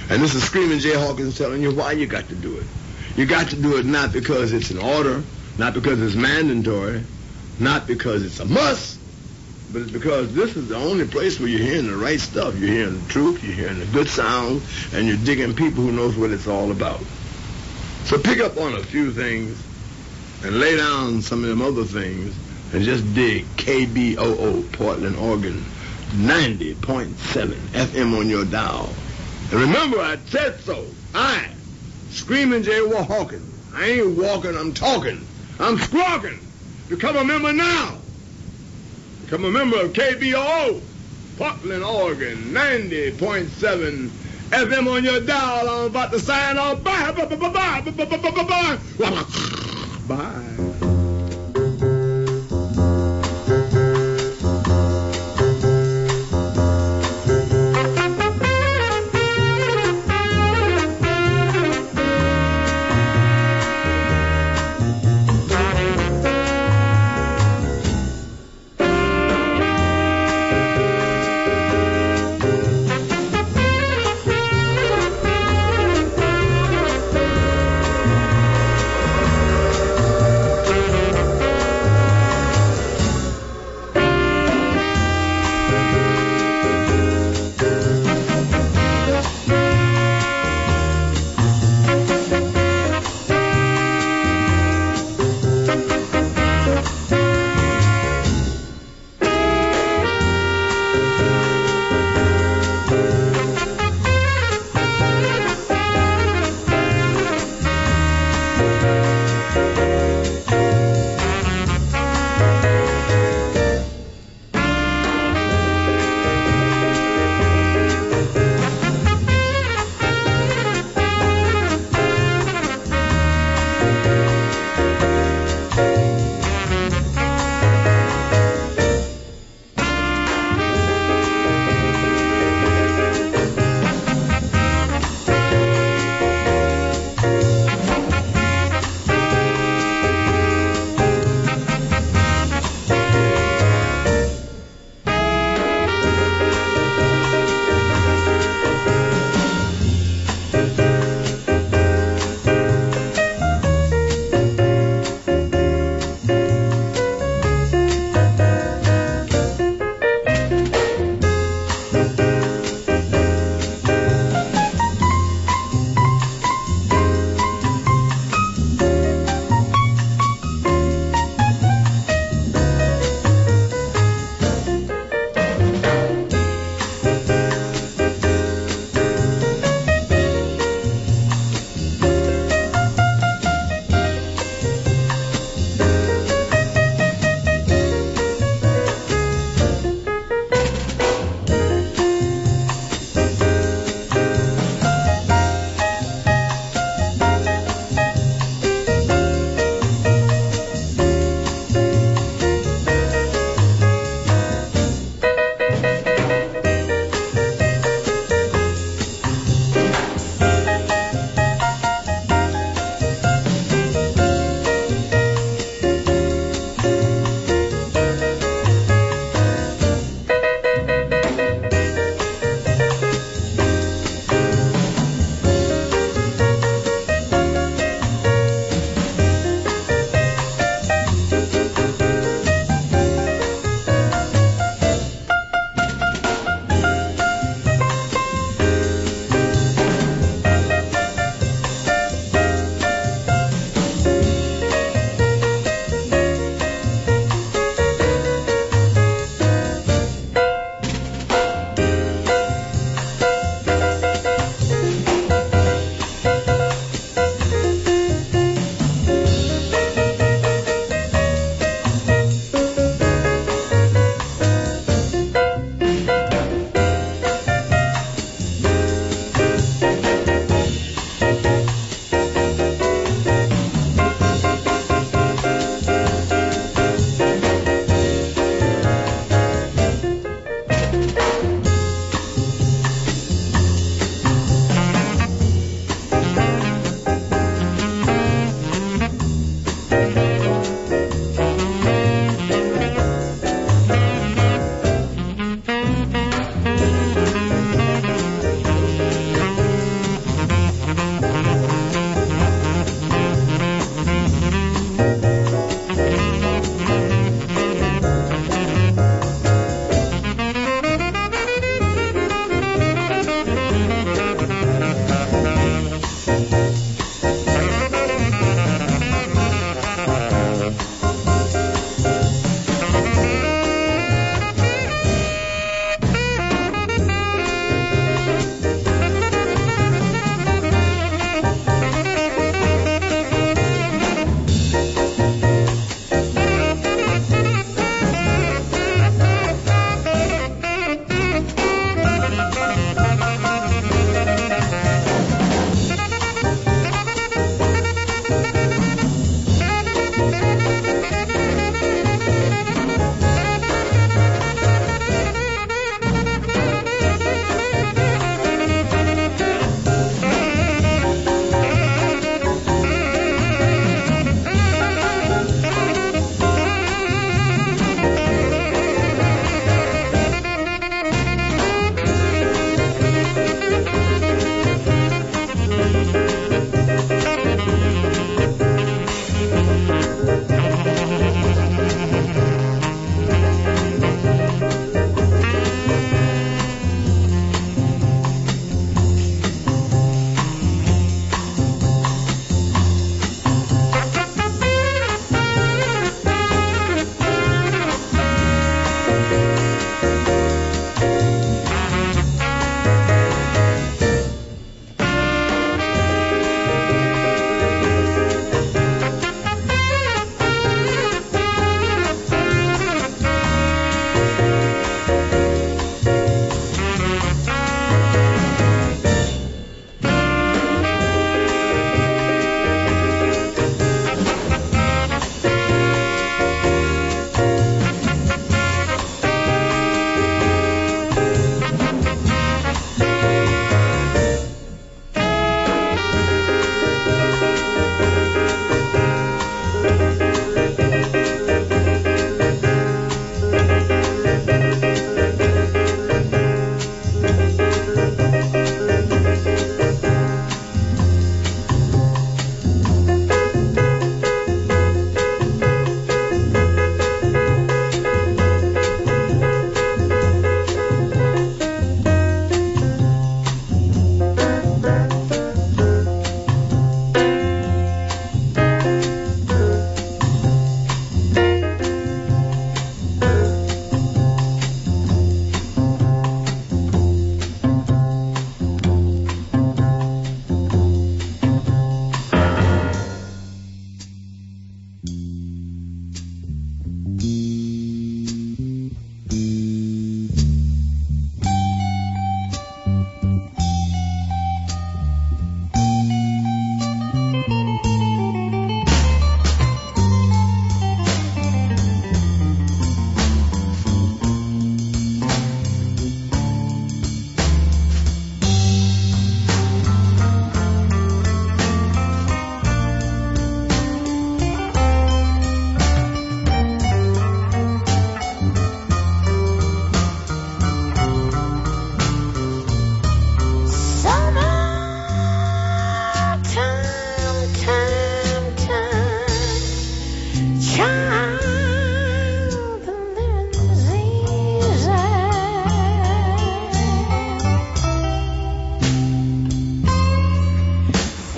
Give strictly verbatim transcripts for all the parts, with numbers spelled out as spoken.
And this is Screaming Jay Hawkins telling you why you got to do it. You got to do it not because it's an order, not because it's mandatory, not because it's a must, but it's because this is the only place where you're hearing the right stuff. You're hearing the truth, you're hearing the good sound, and you're digging people who knows what it's all about. So pick up on a few things and lay down some of them other things and just dig K B O O, Portland, Oregon, ninety point seven F M on your dial. And remember, I said so. I, Screaming Jay Hawkins. I ain't walking, I'm talking. I'm squawking. Become a member now. Become a member of K B O O, Portland, Oregon, ninety point seven F M on your dial. I'm about to sign off. Bye. Bye. Bye. Bye. Bye. Bye. Bye. Bye. Bye.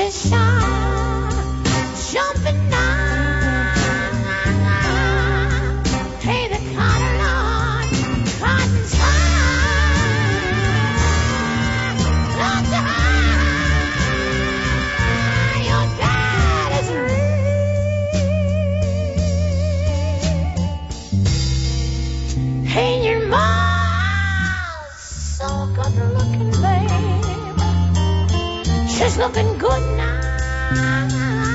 Looking good now.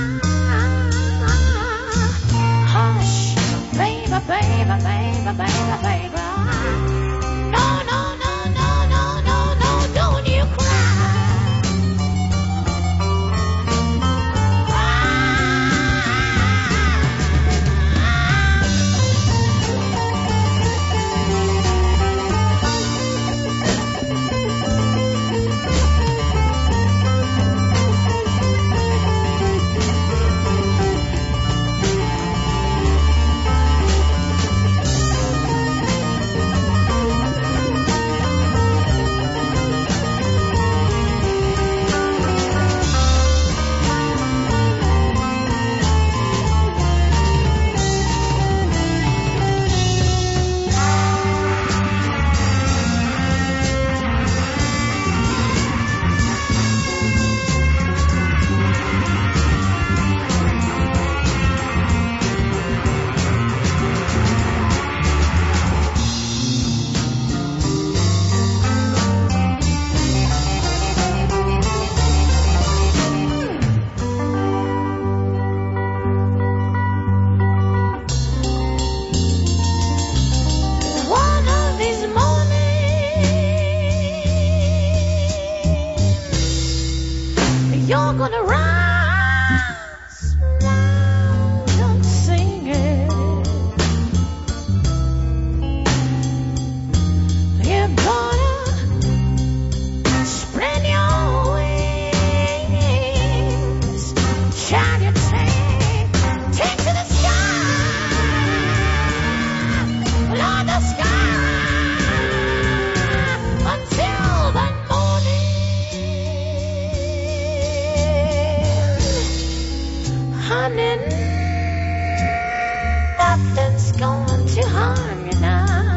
Hush, baby, baby, baby, baby, baby. No, no, no, no, no, no, no, don't you cry. You're gonna rise loud and sing it. You're gonna spread your wings, shine your tail, take to the sky, Lord, the sky, until the morning. Honey, nothing's going to harm you now.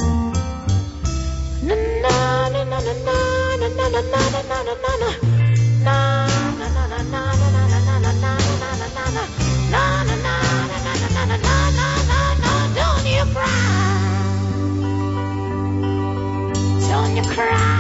Na na na na na na na na na na na na na na. Don't you cry, don't you cry.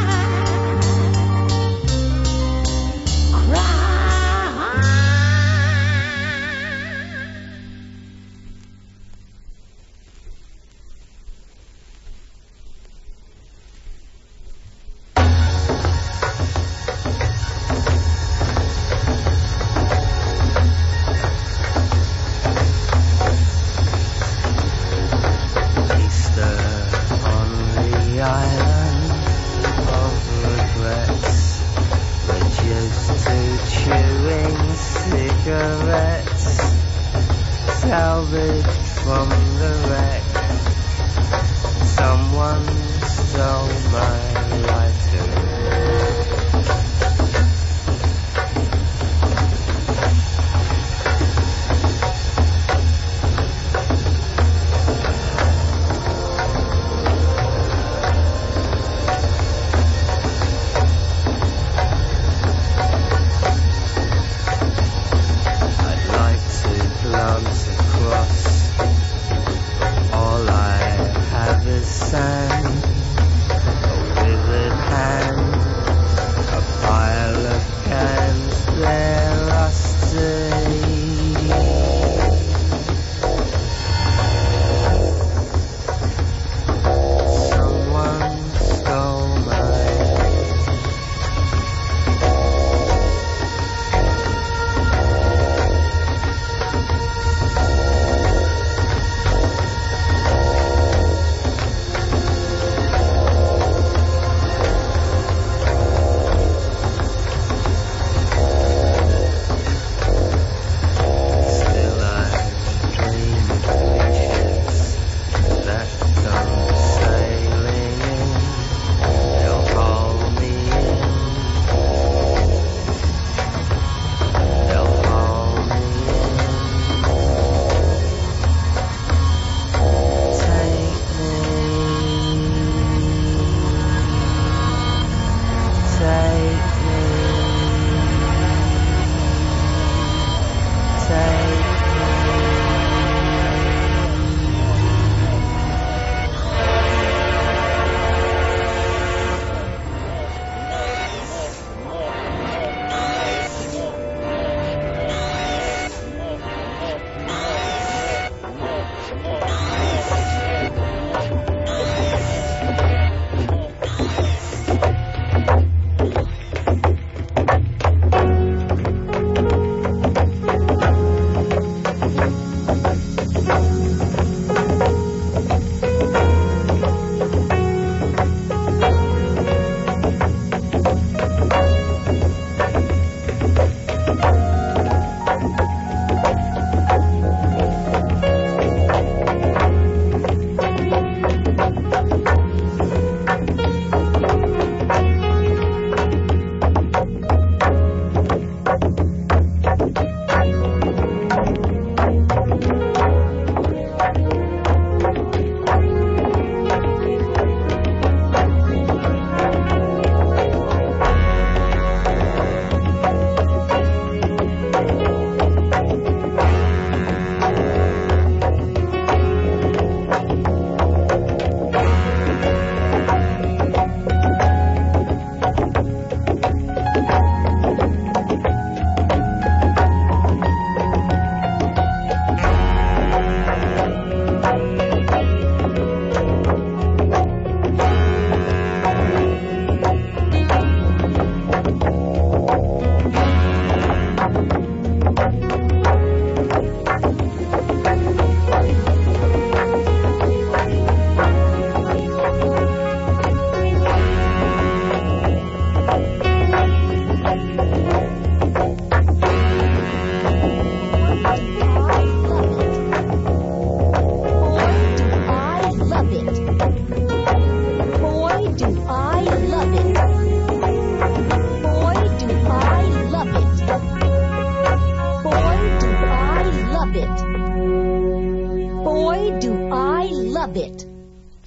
I'd like to glance across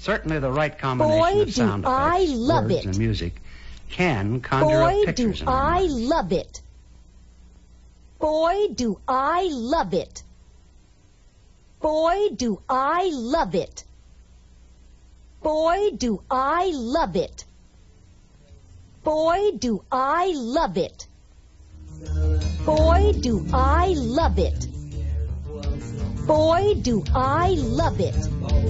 Certainly the right combination Boy, of sound do I effects, love words, it. and music can conjure Boy, up do pictures in our I minds. love it. Boy, do I love it. Boy, do I love it. Boy, do I love it. Boy, do I love it. Boy, do I love it. Boy, do I love it.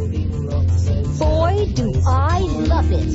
Boy, do I love it.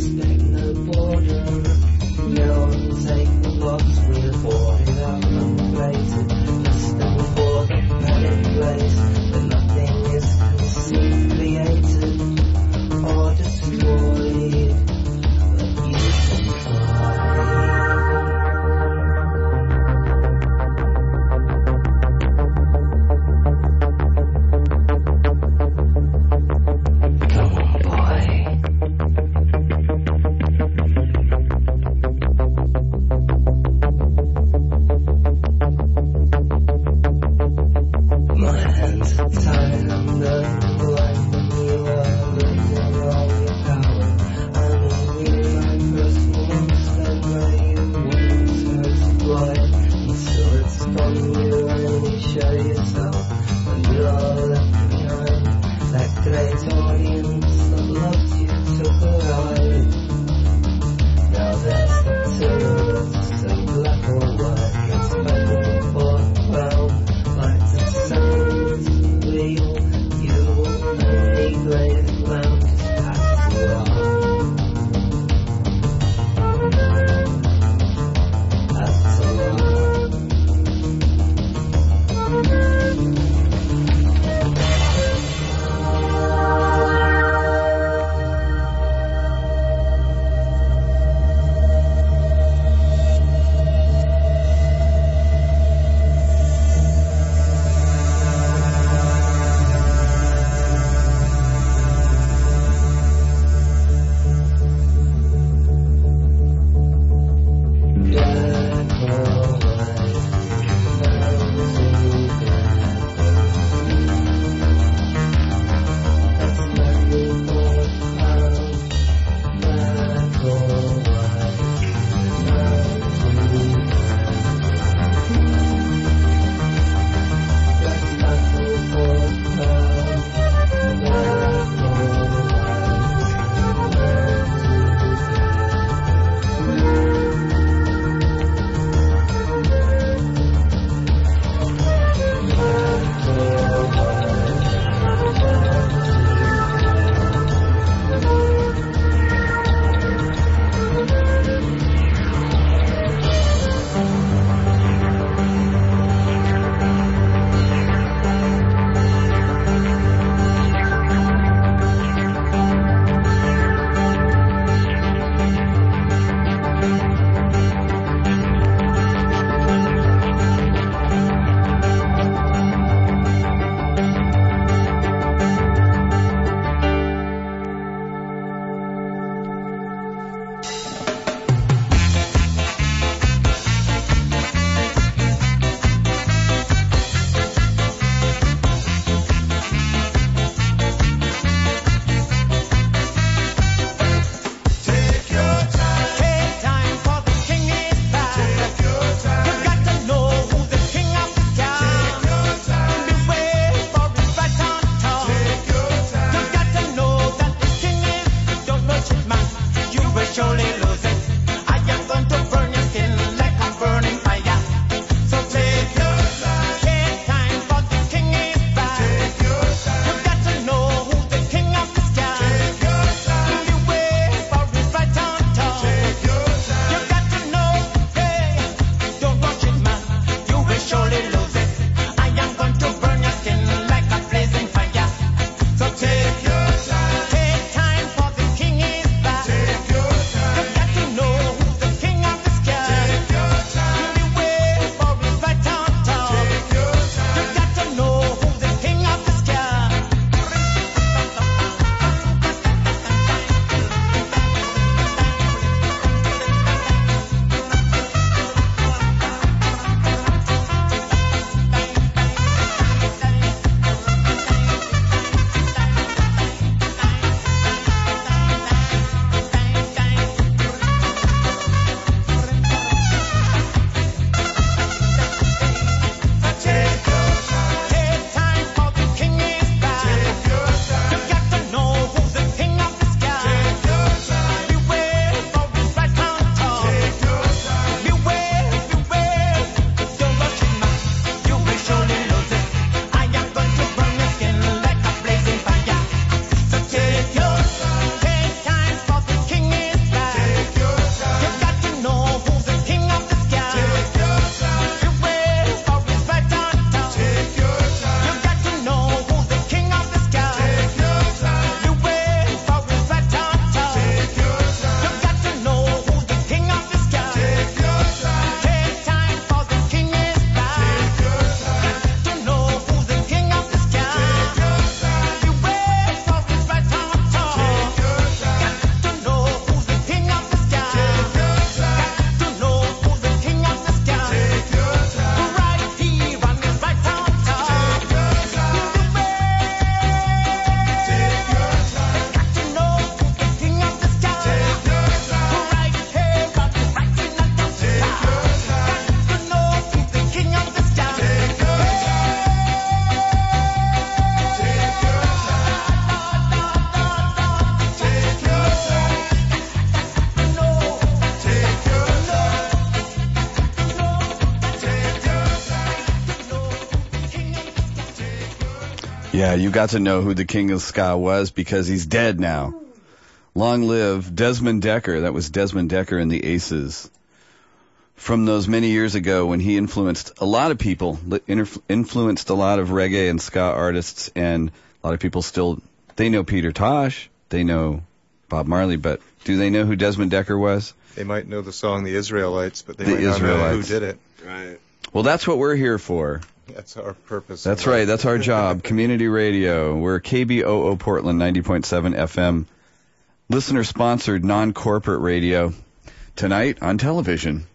Yeah, you got to know who the King of Ska was because he's dead now. Long live Desmond Decker. That was Desmond Decker and the Aces. From those many years ago when he influenced a lot of people, influenced a lot of reggae and ska artists, and a lot of people still, they know Peter Tosh, they know Bob Marley, but do they know who Desmond Decker was? They might know the song The Israelites, but they the might not Israelites. know who did it. Right. Well, that's what we're here for. That's our purpose. That's right. That's our job. Community radio. We're K B O O Portland, ninety point seven F M. Listener-sponsored, non-corporate radio. Tonight on television.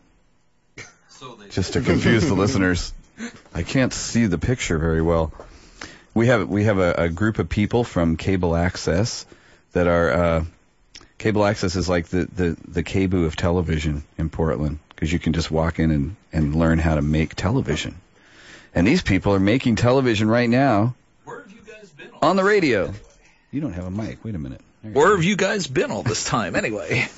Just to confuse the listeners. I can't see the picture very well. We have we have a, a group of people from Cable Access that are... Uh, Cable Access is like the, the, the K B O of television in Portland, because you can just walk in and, and learn how to make television. And these people are making television right now. Where have you guys been on the radio? You don't have a mic. Wait a minute. Where have you guys been all this time, anyway?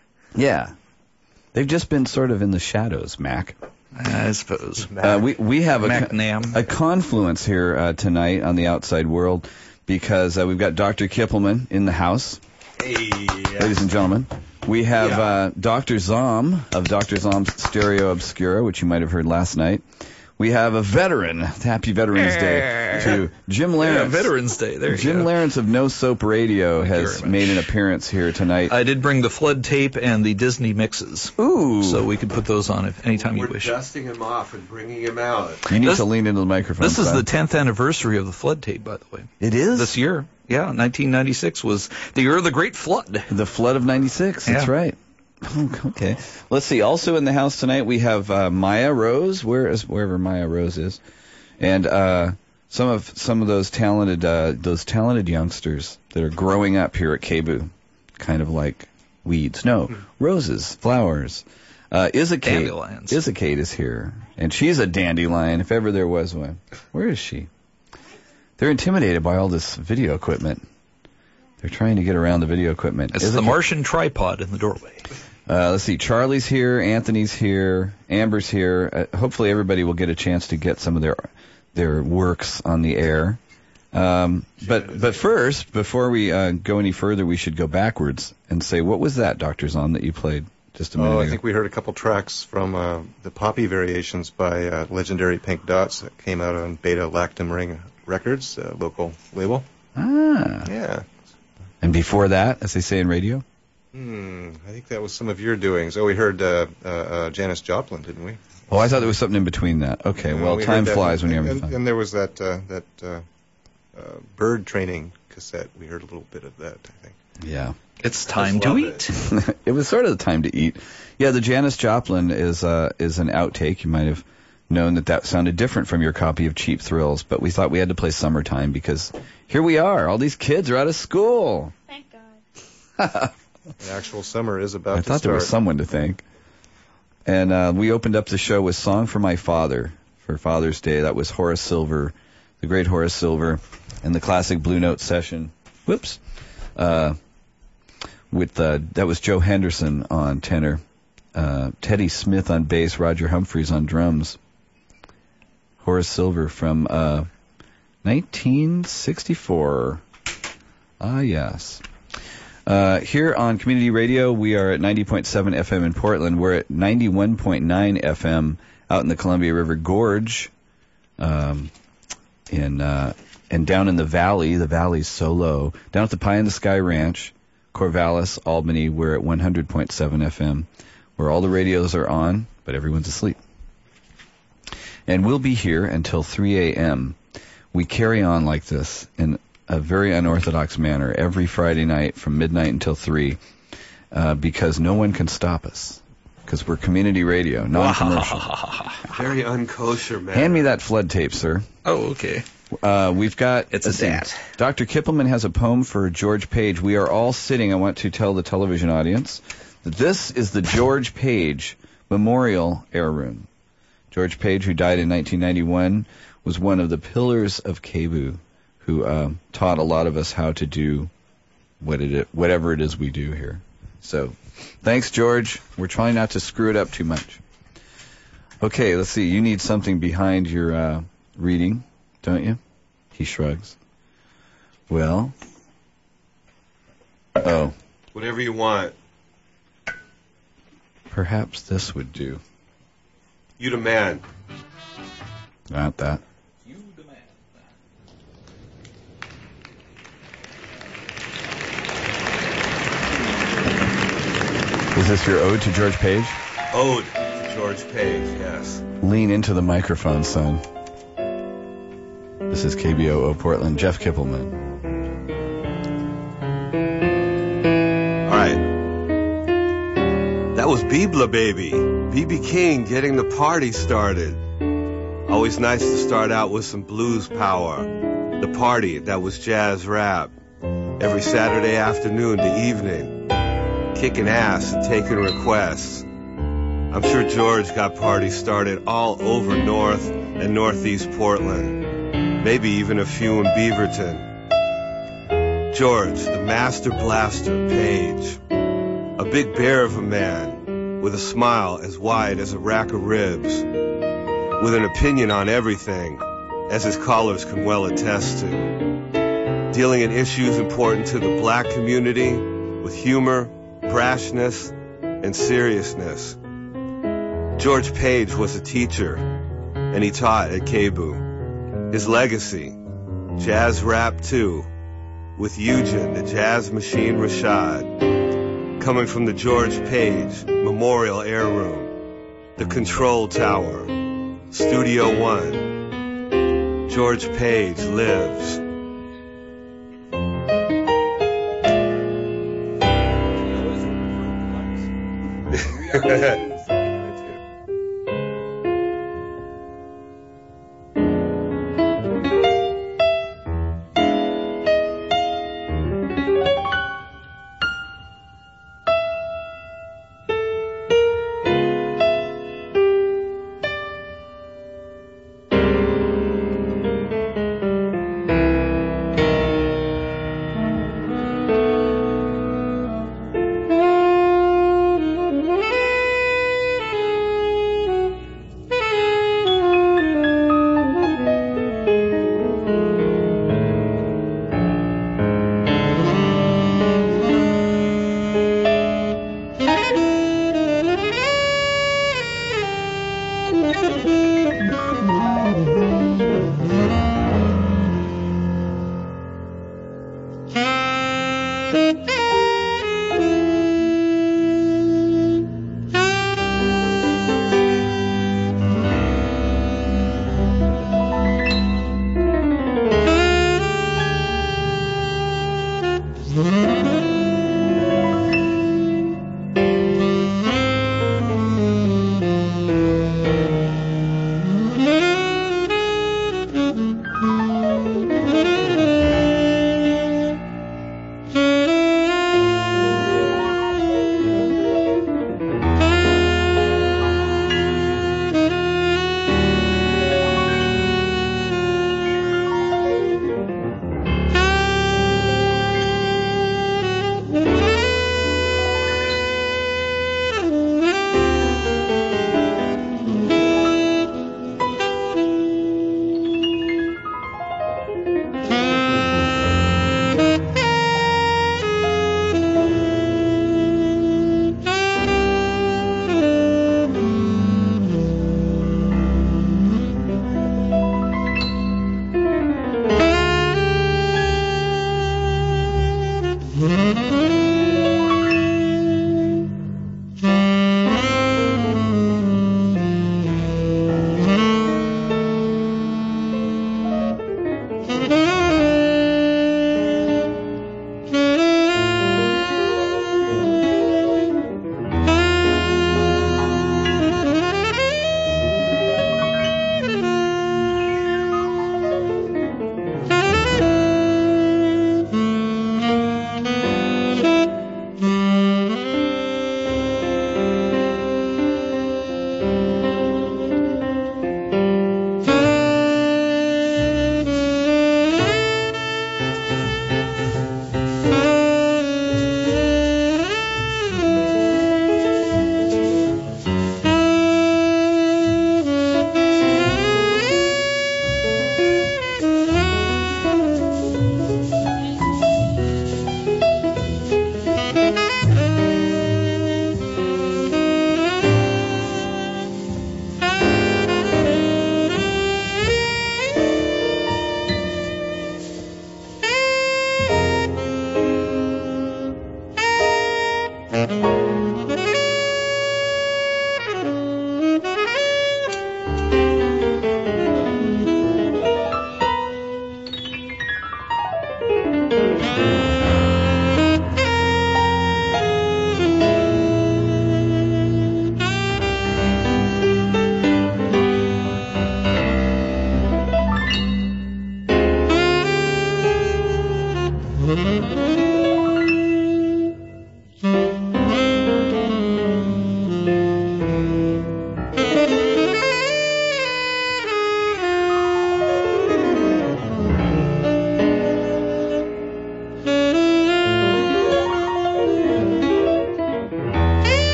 Yeah. They've just been sort of in the shadows, Mac. I suppose. Uh, we we have a, Mac Nam. a confluence here uh, tonight on the outside world because uh, we've got Doctor Kippelman in the house. Hey, Ladies and gentlemen, we have Yeah. uh, Doctor Zom of Doctor Zom's Stereo Obscura, which you might have heard last night. We have a veteran. Happy Veterans Day to Jim Lawrence. Yeah, Veterans Day. There you Jim go. Lawrence of No Soap Radio Thank you has very much. made an appearance here tonight. I did bring the flood tape and the Disney mixes. Ooh. So we could put those on if anytime you We're wish. dusting him off and bringing him out. You need This- to lean into the microphone. This is son. the tenth anniversary of the flood tape, by the way. It is? This year. Yeah, nineteen ninety-six was the year of the Great Flood. The flood of ninety-six, that's Yeah. right. Oh, okay. Let's see. Also in the house tonight we have uh, Maya Rose, where is wherever Maya Rose is, and uh, some of some of those talented uh, those talented youngsters that are growing up here at K B U, kind of like weeds. No, roses, flowers. Uh, Isakate, Dandelions. Isakate is here, and she's a dandelion if ever there was one. Where is she? They're intimidated by all this video equipment. They're trying to get around the video equipment. It's Isakate- the Martian tripod in the doorway. Uh, let's see. Charlie's here. Anthony's here. Amber's here. Uh, hopefully, everybody will get a chance to get some of their their works on the air. Um, but but first, before we uh, go any further, we should go backwards and say, what was that, Doctor Zom, that you played just a minute Oh, ago? I think we heard a couple tracks from uh, the Poppy Variations by uh, legendary Pink Dots that came out on Beta Lactam Ring Records, uh, local label. Ah. Yeah. And before that, as they say in radio? Hmm, I think that was some of your doings. Oh, we heard uh, uh, uh, Janis Joplin, didn't we? Oh, I thought there was something in between that. Okay, No, well, we time heard that flies when one. you're having and, fun. and there was that uh, that uh, uh, bird training cassette. We heard a little bit of that, I think. Yeah. It's time to love eat. It was sort of the time to eat. Yeah, the Janis Joplin is uh, is an outtake. You might have known that that sounded different from your copy of Cheap Thrills, but we thought we had to play Summertime because here we are. All these kids are out of school. Thank God. The actual summer is about I to thought there was start. someone to thank. And uh, we opened up the show with Song for My Father for Father's Day. That was Horace Silver, the great Horace Silver, and the classic Blue Note session. Whoops. Uh, with uh, that was Joe Henderson on tenor, uh, Teddy Smith on bass, Roger Humphreys on drums. Horace Silver from uh, nineteen sixty-four. Ah, yes. Uh, here on Community Radio, we are at ninety point seven F M in Portland. We're at ninety-one point nine F M out in the Columbia River Gorge, um, in uh, and down in the valley. The valley's so low. Down at the Pie in the Sky Ranch, Corvallis, Albany, we're at one hundred point seven F M, where all the radios are on, but everyone's asleep. And we'll be here until three a.m. We carry on like this in a very unorthodox manner every Friday night from midnight until three, uh, because no one can stop us, because we're community radio, non-commercial. Very unkosher, man. Hand me that flood tape, sir. Oh, okay. Uh, we've got... It's a let's see. dat. Doctor Kippelman has a poem for George Page. We are all sitting, I want to tell the television audience, that this is the George Page Memorial Heirloom. George Page, who died in nineteen ninety-one, was one of the pillars of K B U, who uh, taught a lot of us how to do what it, whatever it is we do here. So, thanks, George. We're trying not to screw it up too much. Okay, let's see. You need something behind your uh, reading, don't you? He shrugs. Well. Oh. Whatever you want. Perhaps this would do. You the man. Not that. You the man. Is this your ode to George Page? Ode to George Page, yes. Lean into the microphone, son. This is K B O O Portland, Jeff Kippelman. All right. That was Bibla Baby. B B King getting the party started. Always nice to start out with some blues power. The party that was jazz rap. Every Saturday afternoon to evening. Kicking ass and taking requests. I'm sure George got parties started all over North and Northeast Portland. Maybe even a few in Beaverton. George, the master blaster, Page. A big bear of a man, with a smile as wide as a rack of ribs. With an opinion on everything, as his callers can well attest to. Dealing in issues important to the black community with humor, brashness, and seriousness. George Page was a teacher, and he taught at K B U. His legacy, Jazz Rap two, with Eugen, the Jazz Machine Rashad, coming from the George Page Memorial Air Room, the Control Tower, Studio One. George Page lives.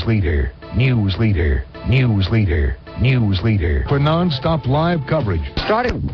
leader, news leader, news leader, news leader. For non-stop live coverage. Starting.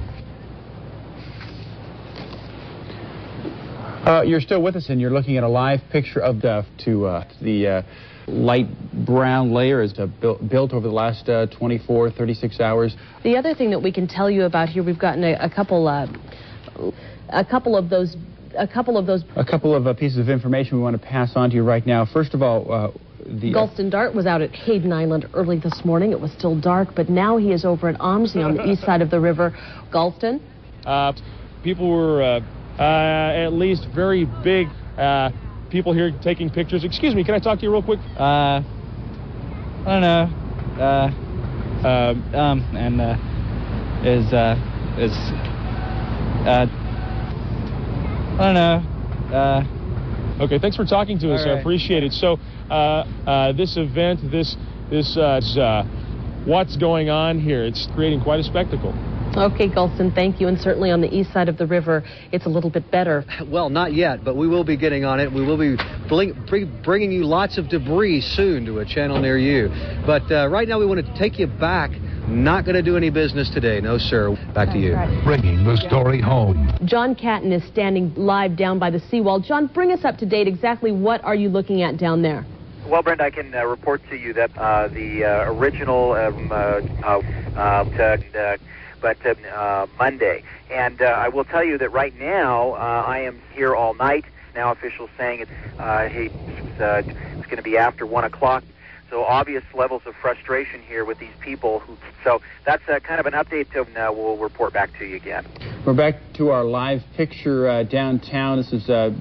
Uh, you're still with us, and you're looking at a live picture of the to uh, the uh, light brown layer is uh, built, built over the last uh, twenty-four, thirty-six hours. The other thing that we can tell you about here, we've gotten a, a couple, uh, a couple of those, a couple of those, a couple of uh, pieces of information we want to pass on to you right now. First of all, uh, the Gulston Dart was out at Hayden Island early this morning. It was still dark, but now he is over at Omsey on the east side of the river. Gulston, uh, people were. Uh Uh, at least very big uh, people here taking pictures. Excuse me, can I talk to you real quick? Uh, I don't know. Uh, uh, um, and uh, is uh, is uh, I don't know. Uh, okay, thanks for talking to us. right. I appreciate it. So, uh, uh, this event, this this uh, is, uh, what's going on here? It's creating quite a spectacle. Okay, Gulston, thank you. And certainly on the east side of the river, it's a little bit better. Well, not yet, but we will be getting on it. We will be bling, bring, bringing you lots of debris soon to a channel near you. But uh, right now we want to take you back. Not going to do any business today. No, sir. Back to you. Right. Bringing the story home. John Catton is standing live down by the seawall. John, bring us up to date. Exactly what are you looking at down there? Well, Brenda, I can uh, report to you that uh, the uh, original um, uh, uh, uh, but uh, uh, Monday. And uh, I will tell you that right now, uh, I am here all night. Now officials saying it's, uh, hey, it's, uh, it's going to be after one o'clock. So obvious levels of frustration here with these people. Who, so that's uh, kind of an update. To, uh, we'll report back to you again. We're back to our live picture uh, downtown. This is, uh,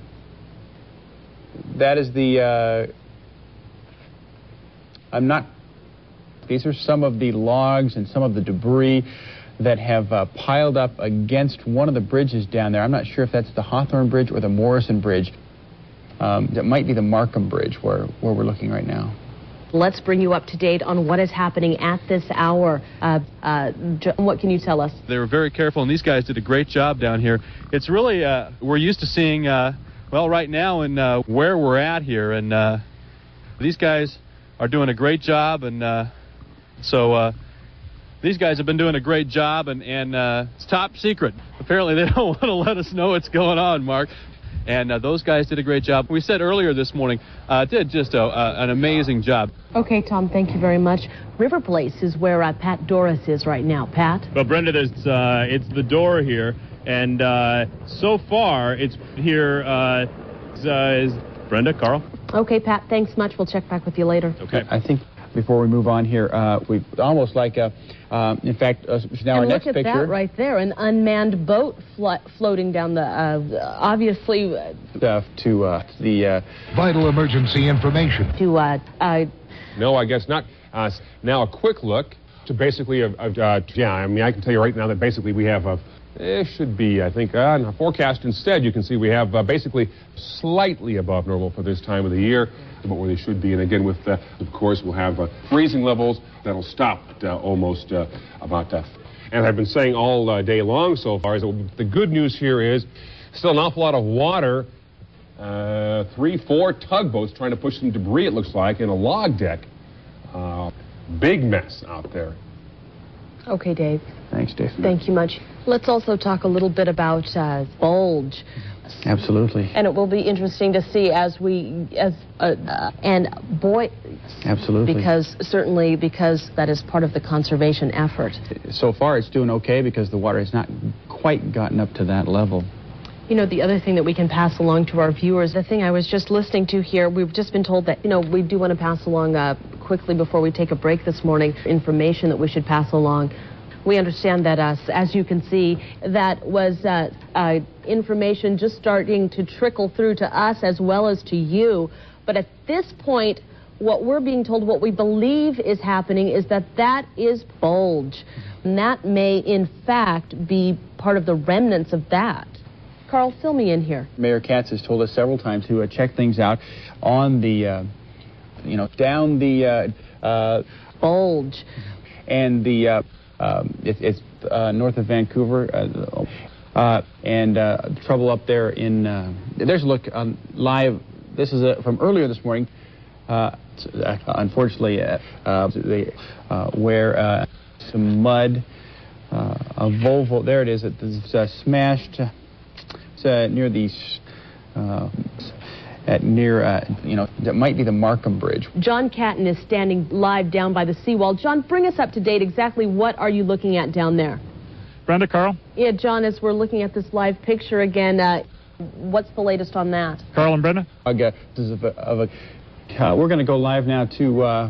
that is the, uh, I'm not, these are some of the logs and some of the debris that have uh, piled up against one of the bridges down there. I'm not sure if that's the Hawthorne Bridge or the Morrison Bridge. Um, that might be the Markham Bridge where, where we're looking right now. Let's bring you up to date on what is happening at this hour. Uh, uh, what can you tell us? They were very careful, and these guys did a great job down here. It's really, uh, we're used to seeing, uh, well, right now and uh, where we're at here, and uh, these guys are doing a great job, and uh, so uh, these guys have been doing a great job, and, and uh, it's top secret. Apparently they don't want to let us know what's going on, Mark. And uh, those guys did a great job. We said earlier this morning, uh, did just a, uh, an amazing job. Okay, Tom, thank you very much. River Place is where uh, Pat Doris is right now. Pat? Well, Brenda, there's, uh, it's the door here, and uh, so far it's here, uh, is, uh, is Brenda, Carl? Okay, Pat, thanks much. We'll check back with you later. Okay. I think before we move on here, uh, we almost like, a, uh, in fact, uh, now and our next next look at picture. that right there, an unmanned boat flo floating down the, uh, obviously... Uh, uh, to uh, the... Uh, Vital emergency information. To, uh, uh... No, I guess not. Uh, now a quick look to basically, uh, uh, yeah, I mean, I can tell you right now that basically we have a... It should be, I think, uh, in our forecast instead, you can see we have uh, basically slightly above normal for this time of the year, about where they should be. And again, with, uh, of course, we'll have uh, freezing levels that'll stop at, uh, almost uh, about that. And I've been saying all uh, day long so far is that the good news here is still an awful lot of water, uh, three, four tugboats trying to push some debris, it looks like, in a log deck. Uh, big mess out there. Okay, Dave. Thanks, Dave. Thank you much. Let's also talk a little bit about uh, bulge. Absolutely. And it will be interesting to see as we, as uh, uh, and boy, absolutely, because certainly because that is part of the conservation effort. So far, it's doing okay because the water has not quite gotten up to that level. You know, the other thing that we can pass along to our viewers, the thing I was just listening to here, we've just been told that, you know, we do want to pass along uh, quickly before we take a break this morning, information that we should pass along. We understand that, uh, as you can see, that was uh, uh, information just starting to trickle through to us as well as to you. But at this point, what we're being told, what we believe is happening, is that that is bulge. And that may, in fact, be part of the remnants of that. Carl, fill me in here. Mayor Katz has told us several times to uh, check things out on the, uh, you know, down the uh, uh, bulge. And the... Uh, Um, it, it's uh, north of Vancouver, uh, uh, and uh, trouble up there in, uh, there's a look on live, this is a, from earlier this morning, uh, Uh, unfortunately, uh, uh, they uh, wear uh, some mud. Uh, a Volvo, there it is. It's uh, smashed. Uh, it's uh, near the, uh, at near, uh, you know, that might be the Markham Bridge. John Catton is standing live down by the seawall. John, bring us up to date. Exactly what are you looking at down there? Brenda, Carl? Yeah, John, as we're looking at this live picture again, uh, what's the latest on that? Carl and Brenda? Uh, this is of a, of a, uh, we're going to go live now to, uh,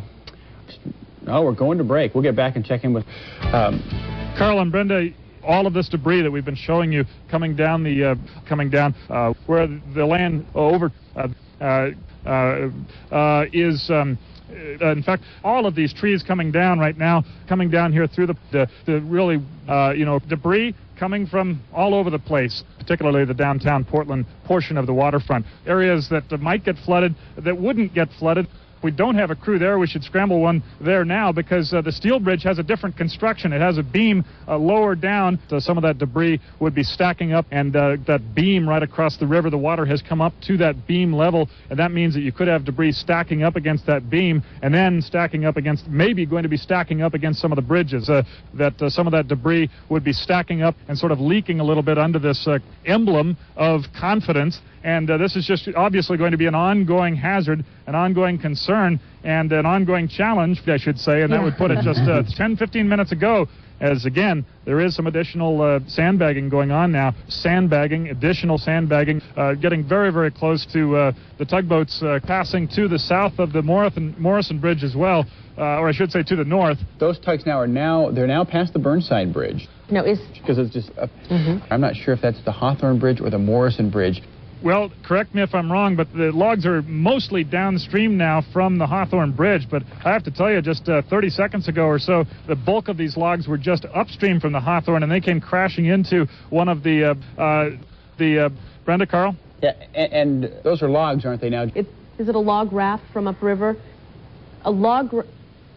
oh, we're going to break. We'll get back and check in with... Um, Carl and Brenda, all of this debris that we've been showing you coming down the uh, coming down uh, where the land over uh, uh, uh, uh, is. Um, uh, in fact, all of these trees coming down right now, coming down here through the the, the really uh, you know debris coming from all over the place, particularly the downtown Portland portion of the waterfront, areas that uh, might get flooded, that wouldn't get flooded. We don't have a crew there. We should scramble one there now because uh, the steel bridge has a different construction. It has a beam uh, lower down. So some of that debris would be stacking up, and uh, that beam right across the river, the water has come up to that beam level, and that means that you could have debris stacking up against that beam and then stacking up against, maybe going to be stacking up against some of the bridges. Uh, that uh, some of that debris would be stacking up and sort of leaking a little bit under this uh, emblem of confidence. And uh, this is just obviously going to be an ongoing hazard, an ongoing concern, and an ongoing challenge, I should say, and that would put it just uh, ten, fifteen minutes ago, as, again, there is some additional uh, sandbagging going on now. Sandbagging, additional sandbagging, uh, getting very, very close to uh, the tugboats uh, passing to the south of the Morrison, Morrison Bridge as well, uh, or I should say to the north. Those tugs now are now, they're now past the Burnside Bridge. No, is... Because it's just, uh, mm-hmm. I'm not sure if that's the Hawthorne Bridge or the Morrison Bridge. Well, correct me if I'm wrong, but the logs are mostly downstream now from the Hawthorne Bridge. But I have to tell you, just uh, thirty seconds ago or so, the bulk of these logs were just upstream from the Hawthorne, and they came crashing into one of the, uh, uh, the uh, Brenda, Carl? Yeah, and, and those are logs, aren't they now? It, is it a log raft from upriver? A log... Ra-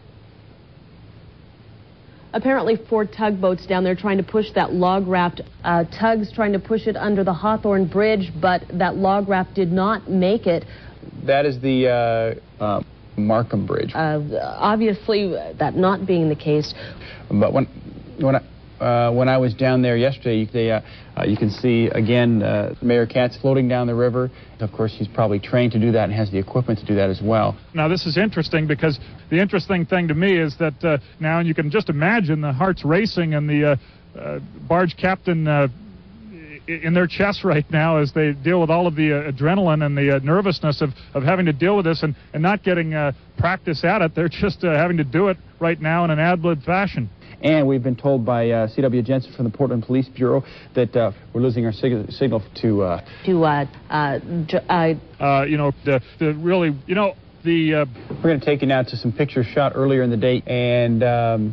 Apparently four tugboats down there trying to push that log raft. Uh, tugs trying to push it under the Hawthorne Bridge, but that log raft did not make it. That is the uh, uh, Markham Bridge. Uh, obviously, that not being the case. But when when I, uh, when I was down there yesterday, they, uh, uh, you can see, again, uh, Mayor Katz floating down the river. Of course, he's probably trained to do that and has the equipment to do that as well. Now, this is interesting because the interesting thing to me is that uh, now, and you can just imagine the hearts racing and the uh, uh, barge captain uh, in their chests right now as they deal with all of the uh, adrenaline and the uh, nervousness of, of having to deal with this and, and not getting uh, practice at it. They're just uh, having to do it right now in an ad lib fashion. And we've been told by uh, C W Jensen from the Portland Police Bureau that uh, we're losing our sig- signal to... Uh, to, uh, uh, j- uh, uh, you know, the, the really, you know, the... Uh, we're going to take you now to some pictures shot earlier in the day, and... Um,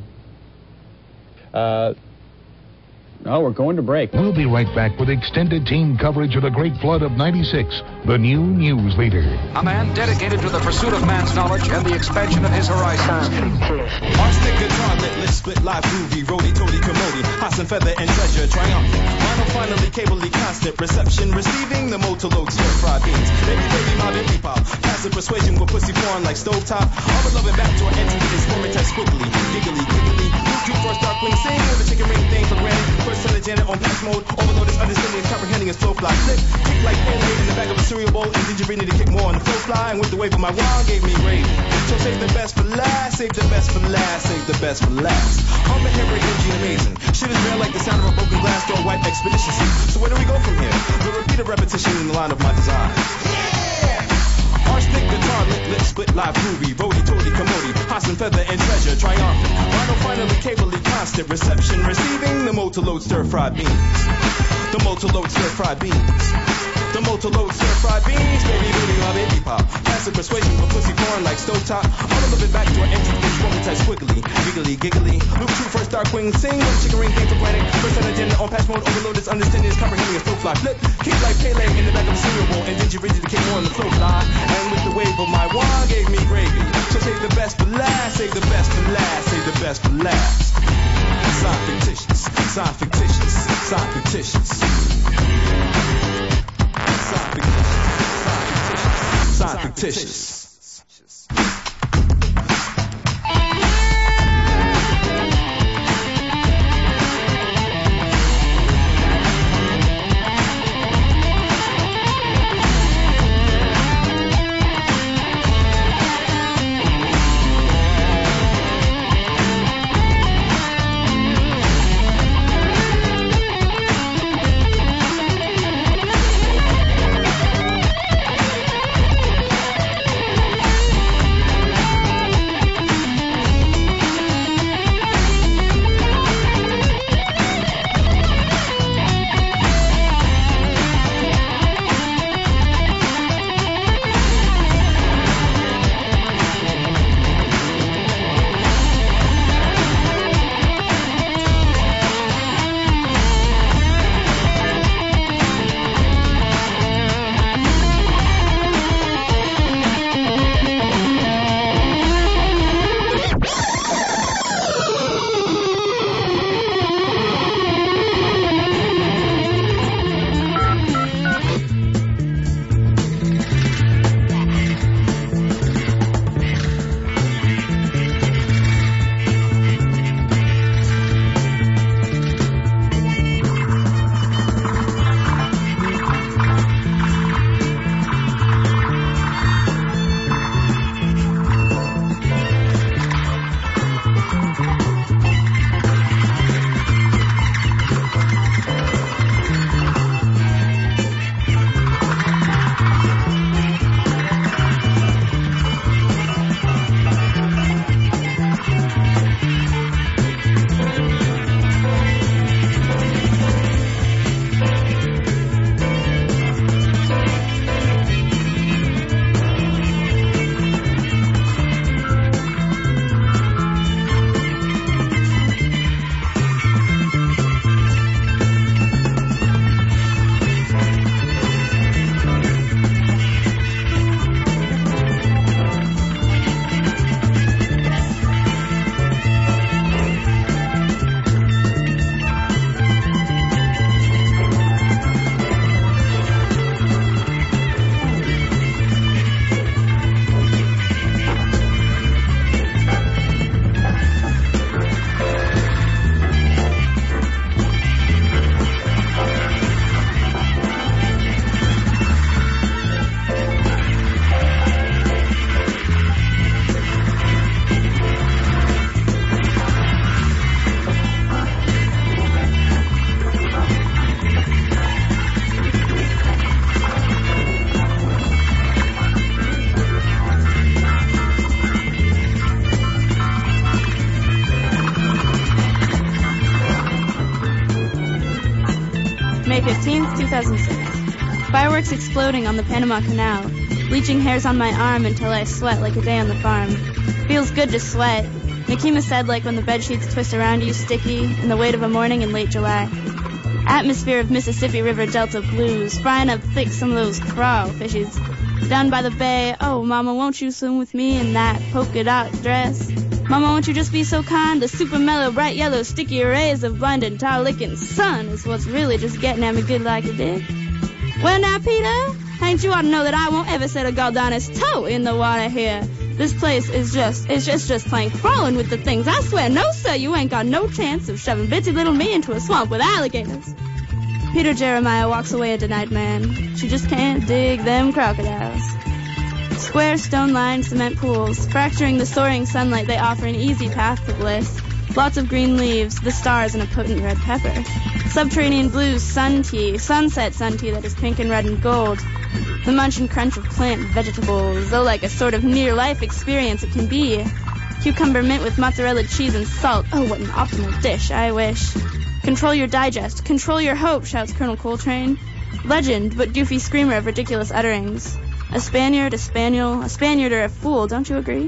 uh, Oh, we're going to break. We'll be right back with extended team coverage of the Great Flood of ninety-six, the new news leader. A man dedicated to the pursuit of man's knowledge and the expansion of his horizons. Arsenic guitar, lit, lit, split, live, groovy, roadie, toady, commodie, house and feather and treasure, triumphant. Vinyl, finally, cably, constant reception, receiving the motor load, stir-fried beans. Baby, baby, modern hip-hop, passive persuasion with pussy porn like stovetop. All the loving back to our entity is formatized quickly, giggly, giggly. Two first dark when sing with a chicken ring thing for granted. First tell the Janet on pass mode, overload is understanding and comprehending his flow fly. Flip, kick like Pele in the back of a cereal bowl, and did you really need to kick more on the flow fly? And with the wave of my wand gave me rage. So save the best for last, save the best for last, save the best for last. Humble, hairy, energy, amazing. Shit is real like the sound of a broken glass door wipe expedition. So where do we go from here? The repeated repetition in the line of my design. Arsenic guitar, lit, lit, split, live, groovy, roadie, toady, commodie, house and feather and treasure, triumphant. Vinyl, finally, cably, constant reception, receiving the motor load stir-fried beans. The motor load stir-fried beans. The motor load stir-fried beans, baby, baby, my baby pop. Passive persuasion for pussy porn like stovetop. All of it back to our entry, bitch, formatized quickly, giggly, giggly. Loop two, first dark wing, sing with a chicken ring thing for granted. First on agenda on patch mode, overload is understanding is comprehending is flow fly. Flip, kick like Pele in the back of a cereal bowl, and did you ready to kick more on the flow fly? And with the wave of my wand gave me gravy. So save the best for last, save the best for last, save the best for last. Sign fictitious, sign fictitious, sign fictitious. Sign fictitious, sign fictitious, sign fictitious. fifteenth, two thousand six. Fireworks exploding on the Panama Canal. Bleaching hairs on my arm until I sweat like a day on the farm. Feels good to sweat. Nakima said like when the bedsheets twist around you sticky in the weight of a morning in late July. Atmosphere of Mississippi River Delta blues, frying up thick some of those crawfishes. Down by the bay, oh, Mama, won't you swim with me in that polka dot dress? Mama, won't you just be so kind? The super mellow, bright yellow, sticky rays of blinding, tar-licking sun is what's really just getting at me good like a dick. Well, now, Peter, ain't you ought to know that I won't ever set a Galdanis toe in the water here. This place is just, it's just, just plain crawling with the things. I swear, no, sir, you ain't got no chance of shoving bitsy little me into a swamp with alligators. Peter Jeremiah walks away a denied man. She just can't dig them crocodiles. Square stone-lined cement pools, fracturing the soaring sunlight, they offer an easy path to bliss. Lots of green leaves, the stars, and a potent red pepper. Subterranean blues, sun tea, sunset sun tea that is pink and red and gold. The munch and crunch of plant vegetables, oh, like a sort of near-life experience it can be. Cucumber mint with mozzarella cheese and salt, oh, what an optimal dish, I wish. Control your digest, control your hope, shouts Colonel Coltrane. Legend, but doofy screamer of ridiculous utterings. A Spaniard, a spaniel, a Spaniard or a fool, don't you agree?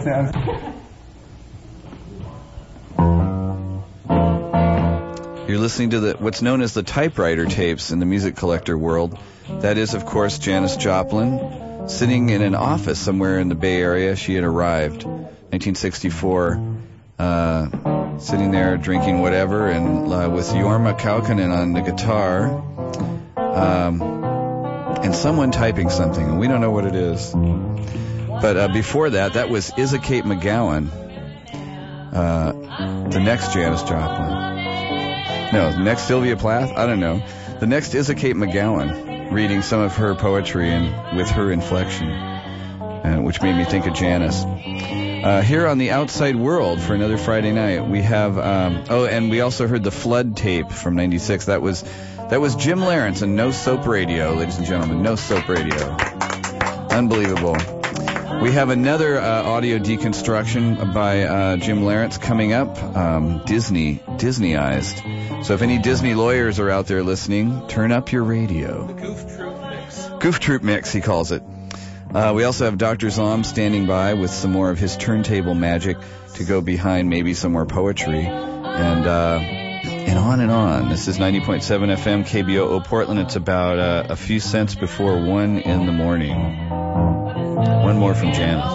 that sounds. You're listening to the what's known as the typewriter tapes in the music collector world. That is, of course, Janis Joplin, sitting in an office somewhere in the Bay Area. She had arrived, nineteen sixty-four, uh, sitting there drinking whatever, and uh, with Jorma Kaukonen on the guitar, um, and someone typing something, and we don't know what it is. But uh, before that, that was Isa Kate McGowan, uh, the next Janis Joplin. No, the next Sylvia Plath? I don't know. The next Isa Kate McGowan, reading some of her poetry and with her inflection, uh, which made me think of Janis. Uh, here on the Outside World for another Friday night, we have, um, oh, and we also heard the Flood tape from ninety-six. That was that was Jim Lawrence and No Soap Radio, ladies and gentlemen. No Soap Radio. Unbelievable. We have another uh, audio deconstruction by uh, Jim Lawrence coming up, um, Disney, Disneyized. So if any Disney lawyers are out there listening, turn up your radio. The Goof Troop Mix. Goof Troop Mix, he calls it. Uh, we also have Doctor Zom standing by with some more of his turntable magic to go behind maybe some more poetry. And uh, and on and on. This is ninety point seven F M K B O O Portland. It's about uh, a few cents before one in the morning. One more from Janis.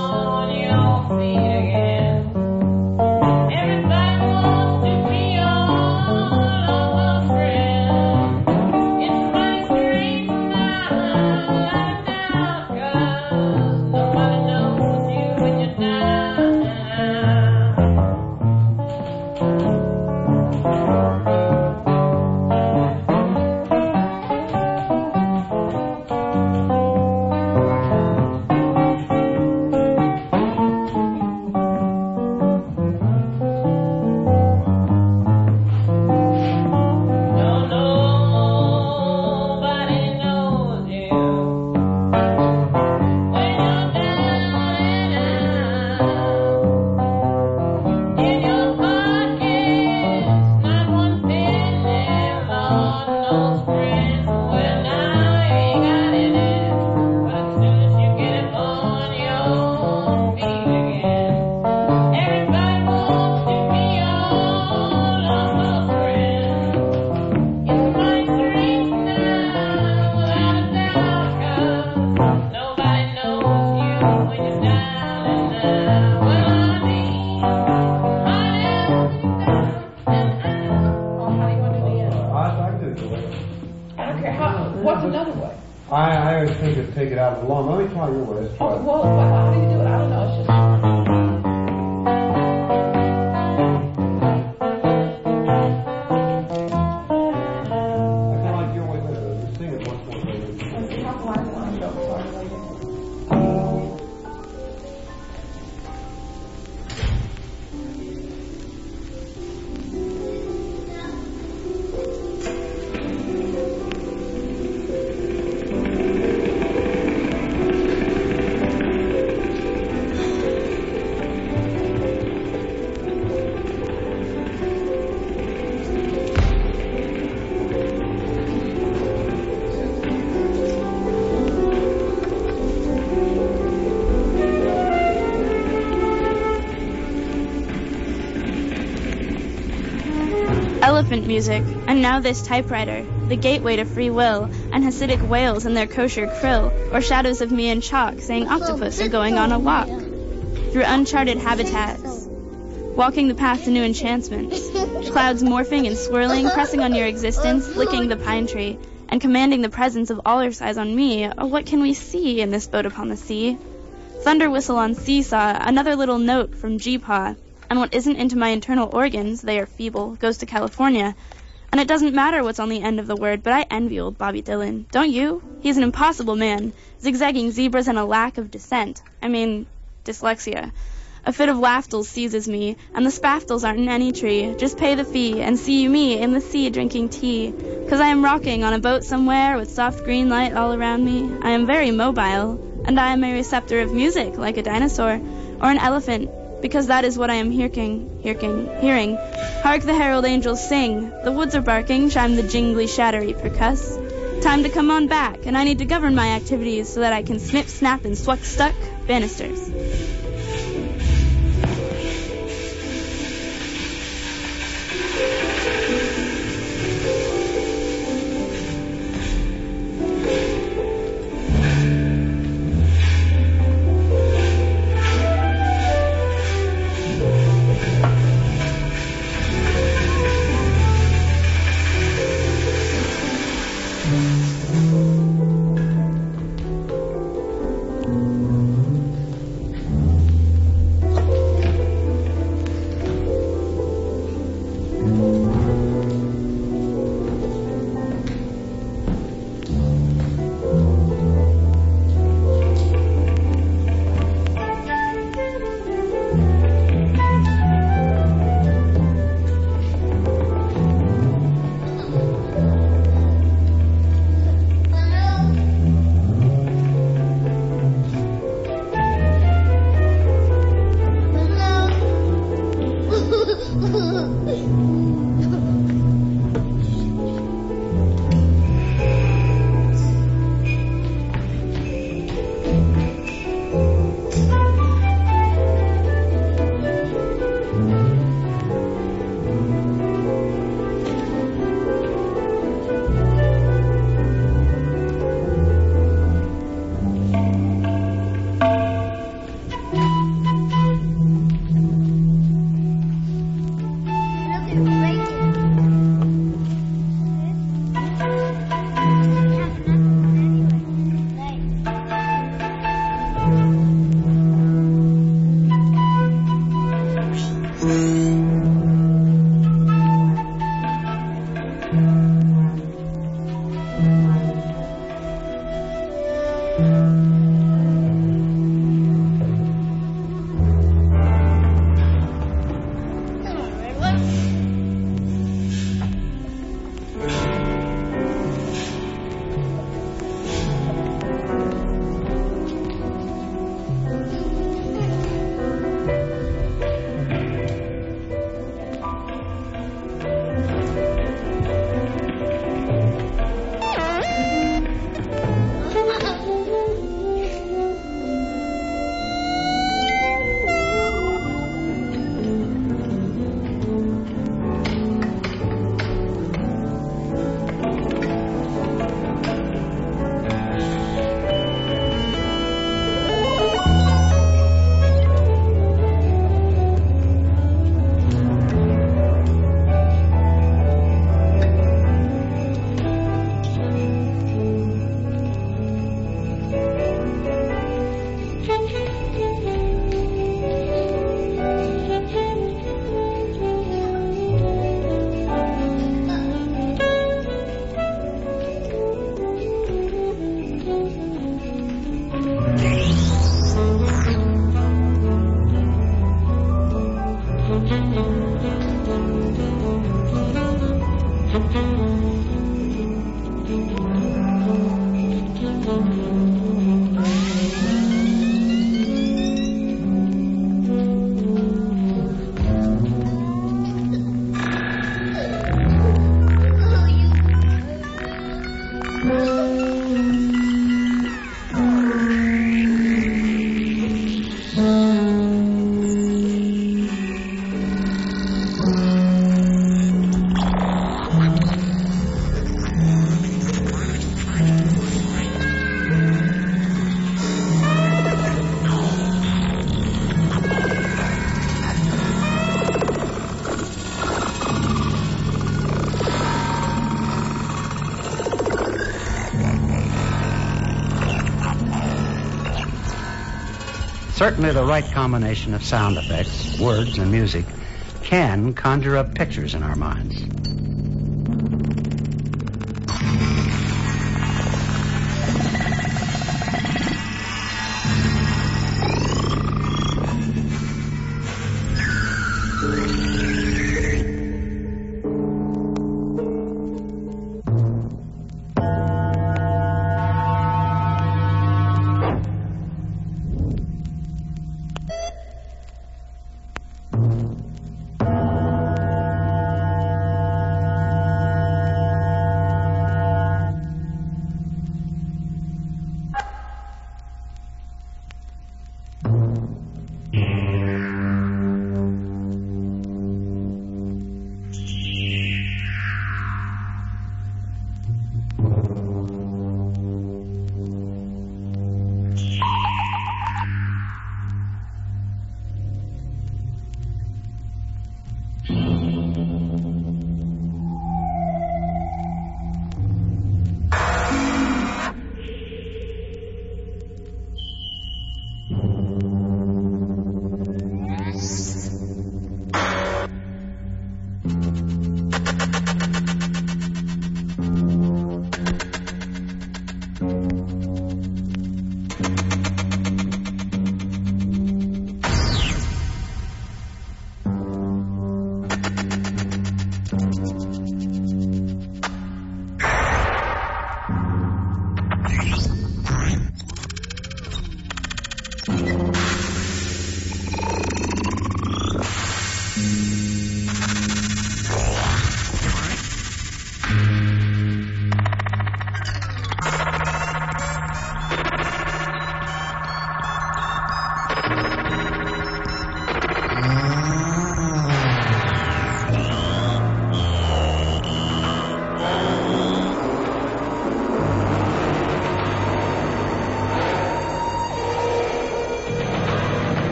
Elephant music, and now this typewriter, the gateway to free will, and Hasidic whales and their kosher krill, or shadows of me in chalk saying octopus are going on a walk. Through uncharted habitats, walking the path to new enchantments, clouds morphing and swirling, pressing on your existence, licking the pine tree, and commanding the presence of all your size on me. Oh, what can we see in this boat upon the sea? Thunder whistle on seesaw, another little note from G-Paw. And what isn't into my internal organs, they are feeble, goes to California. And it doesn't matter what's on the end of the word, but I envy old Bobby Dylan. Don't you? He's an impossible man, zigzagging zebras and a lack of dissent. I mean, dyslexia. A fit of waftles seizes me, and the spaftles aren't in any tree. Just pay the fee, and see me in the sea drinking tea. 'Cause I am rocking on a boat somewhere with soft green light all around me. I am very mobile, and I am a receptor of music, like a dinosaur, or an elephant. Because that is what I am hearing, hearing, hearing. Hark the herald angels sing. The woods are barking, chime the jingly, shattery percuss. Time to come on back, and I need to govern my activities so that I can snip, snap, and swuck stuck banisters. Certainly the right combination of sound effects, words, and music can conjure up pictures in our minds.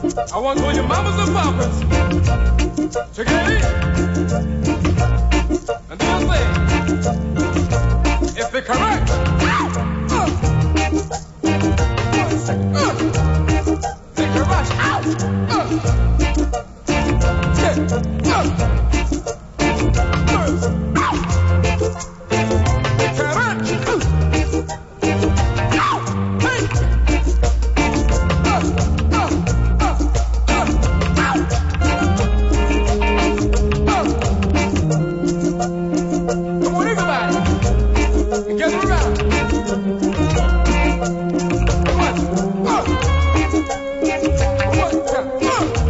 I want to all your mamas and papas. Check it out. And then I'll say, if they're correct. Uh, one second. Uh, take your rush out. Uh, yeah. Uh, first. Out. Take your rush. Uh, out. Hey. Uh, uh, uh, uh, out. Come on, everybody. Together around. One, uh. One, tap, uh.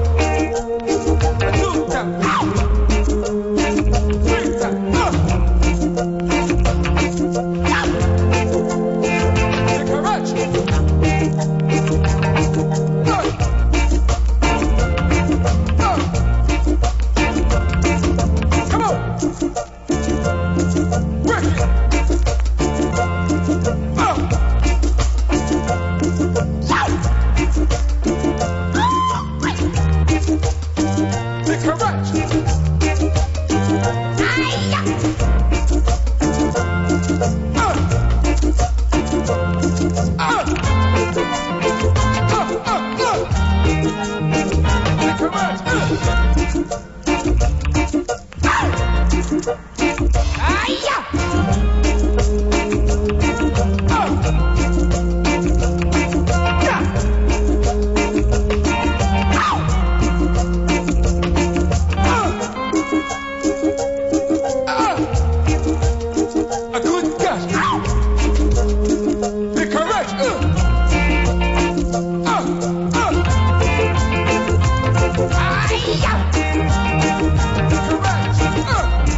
Two, tap, out. Three, tap, uh. Out. Take a rush. Uh. Uh. Come on. Work it. Uh. Shout. Take a rush. Hi-ya. Uh. Uh. Uh, uh, uh. Take a rush. Uh. Hi-ya. Uh. Yeah. Ow. Uh. Uh. A good gush. Ow. Be correct. Uh. Uh. Uh. Hi-ya. Correct. Uh.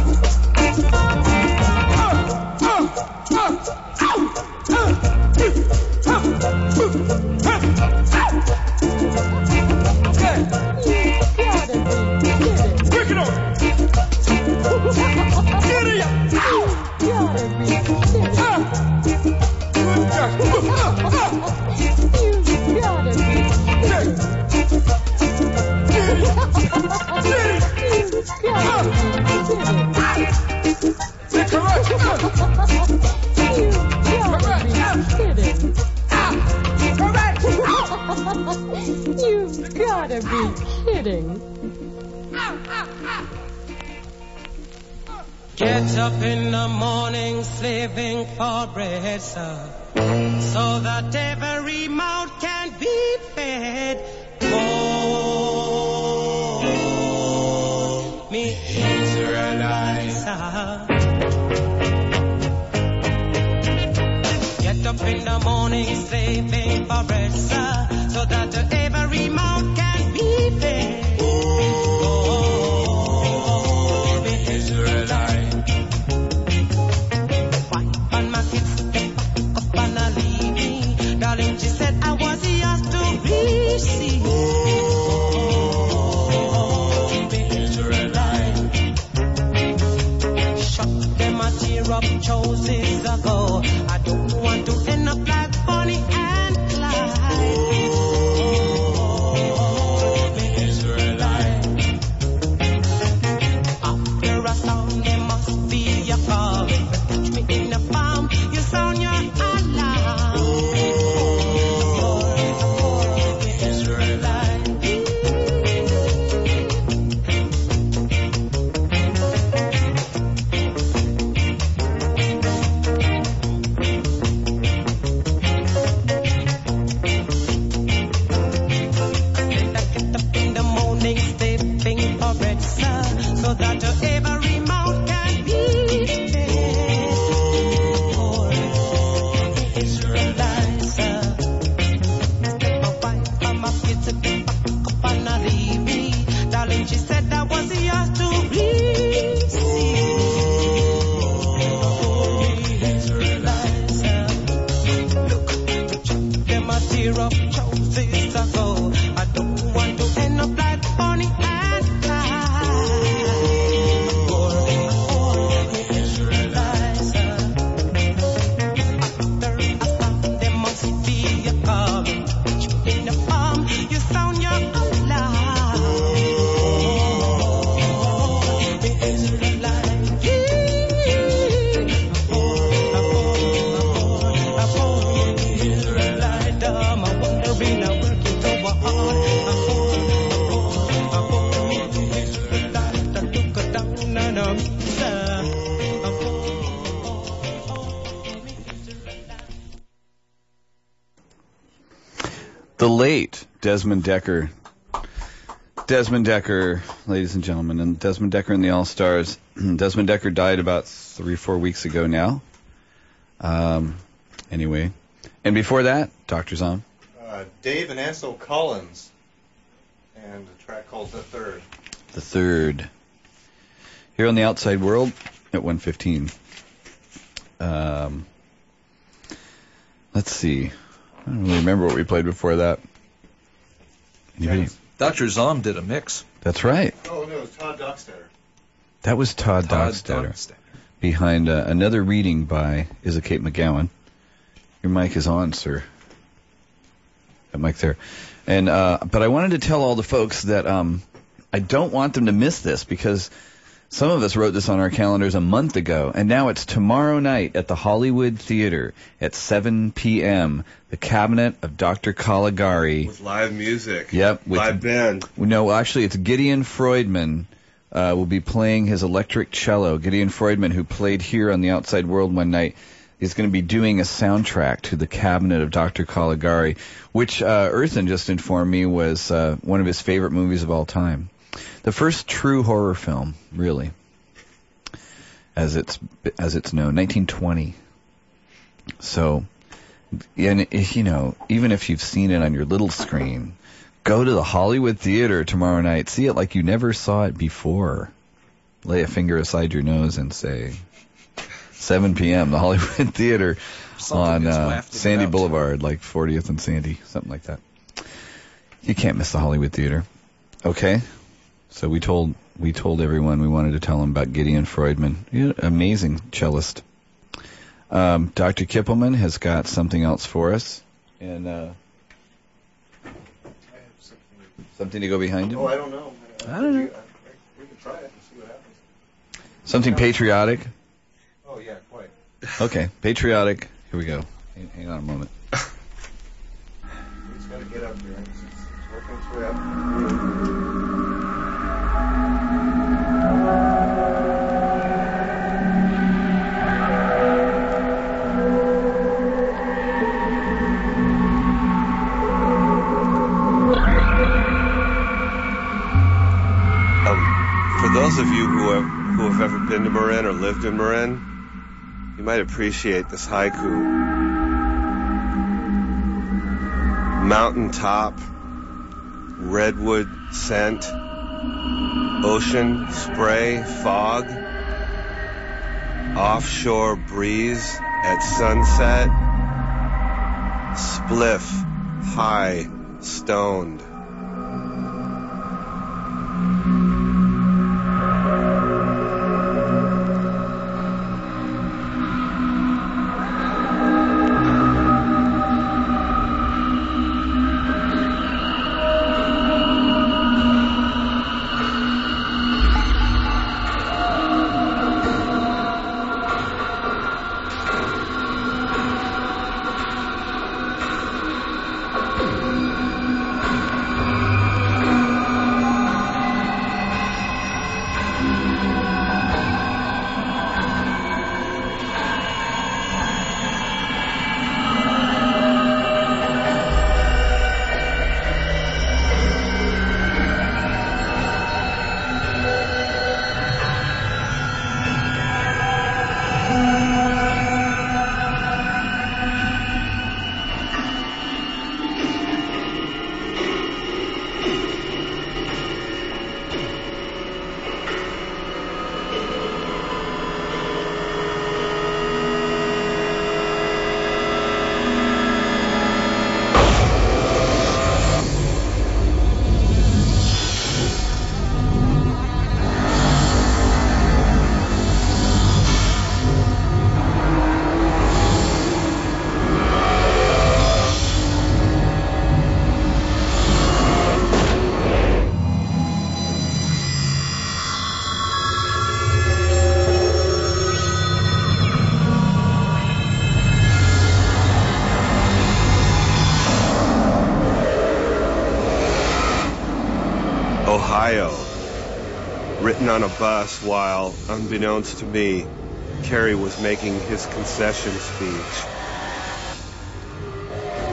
You've gotta be kidding. Get up in the morning slaving for bread, sir, so that every mouth can be fed. Oh, me Israelites. Get up in the morning slaving for bread, sir, so that every mouth can be fed. Oh, me Israelites. Darling, she said I was yours to receive. Oh, the Israelite. Shut them a tear up choices ago. I don't want to end up like Bonnie and Clyde. Oh, the Israelite. After a sound, there must be a call. Catch me in the palm, you sound your alarm. In the palm, you sound your The late Desmond Decker. Desmond Decker, ladies and gentlemen, and Desmond Decker and the All-Stars. Desmond Decker died about three, four weeks ago now. Um, anyway. And before that, Doctor Zom. Uh, Dave and Ansel Collins, and a track called The Third. The Third. Here on the Outside World at one fifteen. Um, let's see. I don't really remember what we played before that. Anybody? Doctor Zom did a mix. That's right. Oh, no, it was Todd Dockstader. That was Todd, Todd Dockstader. Dockstader. Behind uh, another reading by Isa Kate McGowan. Your mic is on, sir. That mic there. And uh, but I wanted to tell all the folks that um, I don't want them to miss this, because some of us wrote this on our calendars a month ago, and now it's tomorrow night at the Hollywood Theater at seven p.m. The Cabinet of Doctor Caligari. With live music. Yep. With, live band. No, actually, it's Gideon Freudman uh, will be playing his electric cello. Gideon Freudman, who played here on the Outside World one night, is going to be doing a soundtrack to the Cabinet of Doctor Caligari, which uh, Earthen just informed me was uh, one of his favorite movies of all time. The first true horror film, really, as it's as it's known, nineteen twenty. So, and you know, even if you've seen it on your little screen, go to the Hollywood Theater tomorrow night. See it like you never saw it before. Lay a finger aside your nose and say, seven p.m. the Hollywood Theater on uh, Sandy Boulevard, like fortieth and Sandy, something like that. You can't miss the Hollywood Theater. Okay. So we told we told everyone we wanted to tell them about Gideon Freudman, yeah, amazing cellist. Um, Doctor Kippelman has got something else for us, and uh, something. something to go behind him. Oh, I don't know. I don't know. We can try it and see what happens. Something patriotic. Oh yeah, quite. Okay, patriotic. Here we go. Hang, hang on a moment. We just gotta get up here. It's, it's working its way up. For those of you who have, who have ever been to Marin or lived in Marin, you might appreciate this haiku. Mountaintop, redwood scent, ocean spray, fog, offshore breeze at sunset, spliff, high, stoned. Ohio, written on a bus while, unbeknownst to me, Kerry was making his concession speech.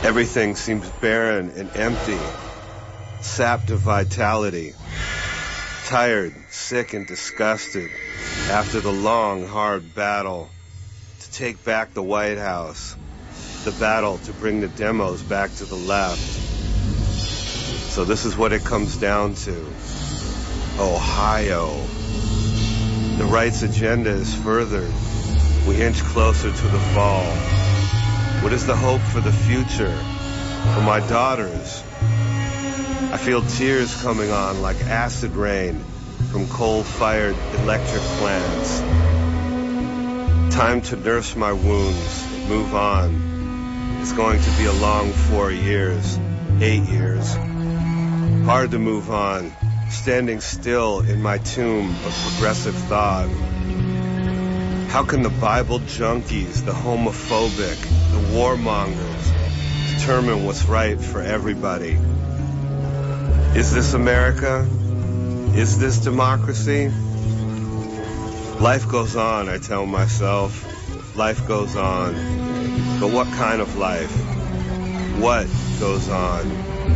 Everything seems barren and empty, sapped of vitality, tired, sick, and disgusted after the long, hard battle to take back the White House, the battle to bring the demos back to the left. So this is what it comes down to. Ohio. The right's agenda is furthered. We inch closer to the fall. What is the hope for the future? For my daughters? I feel tears coming on like acid rain from coal-fired electric plants. Time to nurse my wounds, move on. It's going to be a long four years, eight years. Hard to move on, standing still in my tomb of progressive thought. How can the Bible junkies, the homophobic, the warmongers determine what's right for everybody? Is this America? Is this democracy? Life goes on, I tell myself. Life goes on. But what kind of life? What goes on?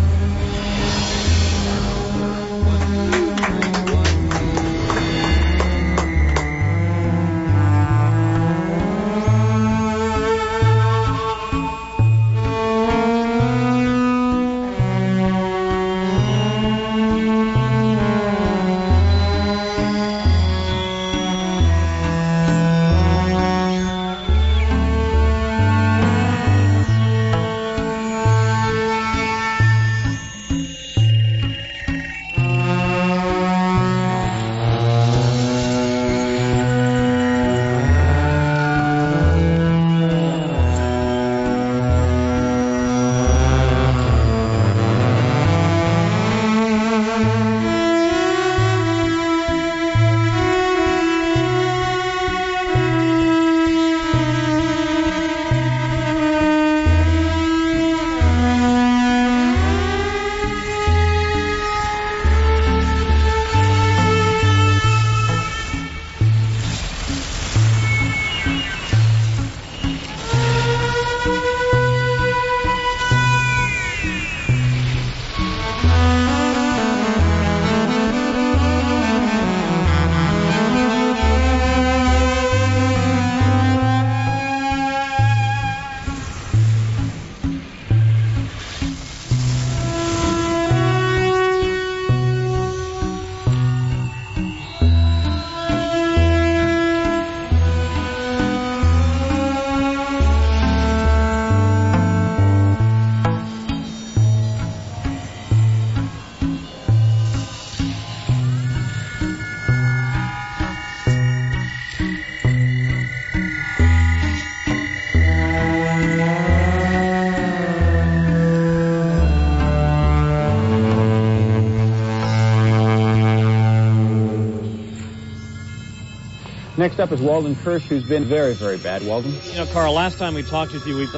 Next up is Walden Kirsch, who's been very, very bad. Walden? You know, Carl, last time we talked with you, we...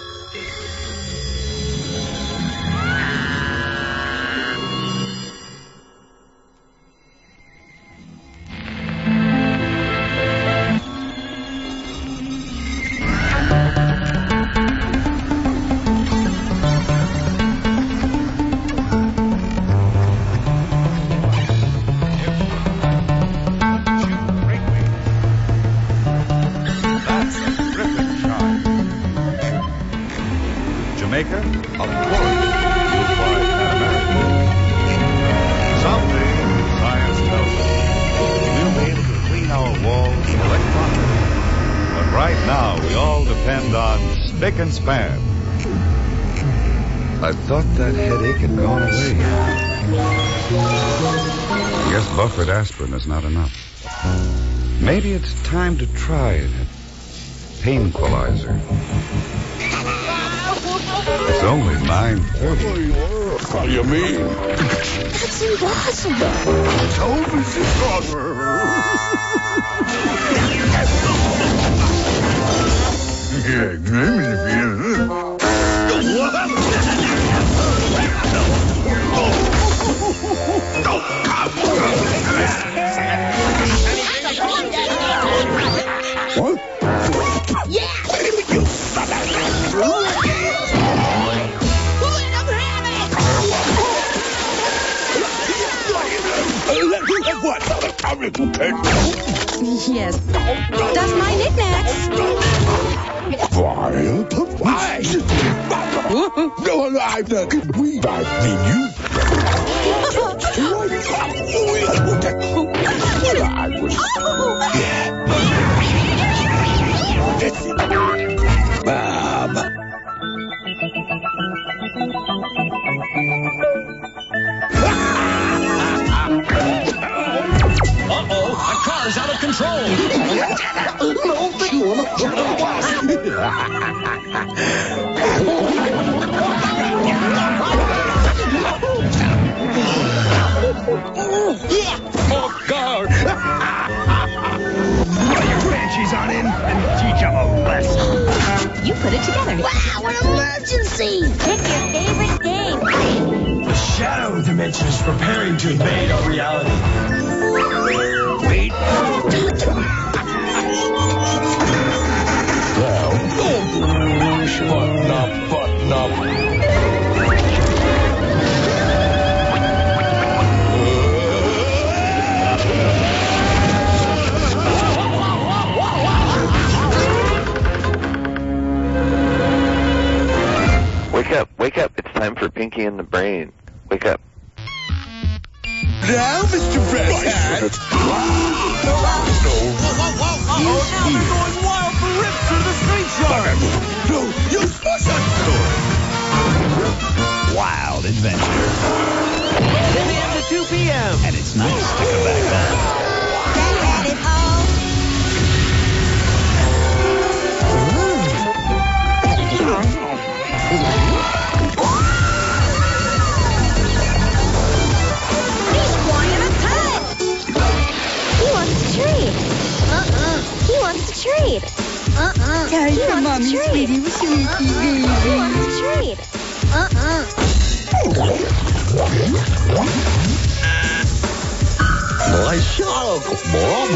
And span. I thought that headache had gone away. I guess buffered aspirin is not enough. Maybe it's time to try that painquilizer. It's only nine thirty. What do you mean? That's impossible. Told me she's stronger. Yeah, What? Yeah! What? Yes. Das my knickknacks. Wild? Why? No, no, I'm not. We, I mean you. I was. Bob. Uh-oh, the car's out of control. Oh, God. Your Banshees on in and teach them a lesson. You put it together. Wow, an emergency. Pick your favorite game. The shadow dimension is preparing to invade our reality. Wait. Well, button up, button up. Wake up, wake up. It's time for Pinky and the Brain. Wake up. Now, Mister Brasshat. You have been going wild for rips through the street yard. No, you push that Wild adventure. ten a.m. to two p.m. And it's nice to come back down. Rabbit hole. He's flying a cut. He wants to trade. Uh-uh. He wants to trade. Uh-uh. Time he for wants Mommy's to trade. sweetie, sweetie, Uh-uh. baby. He wants to trade. Uh-uh. Nice shot, Mom.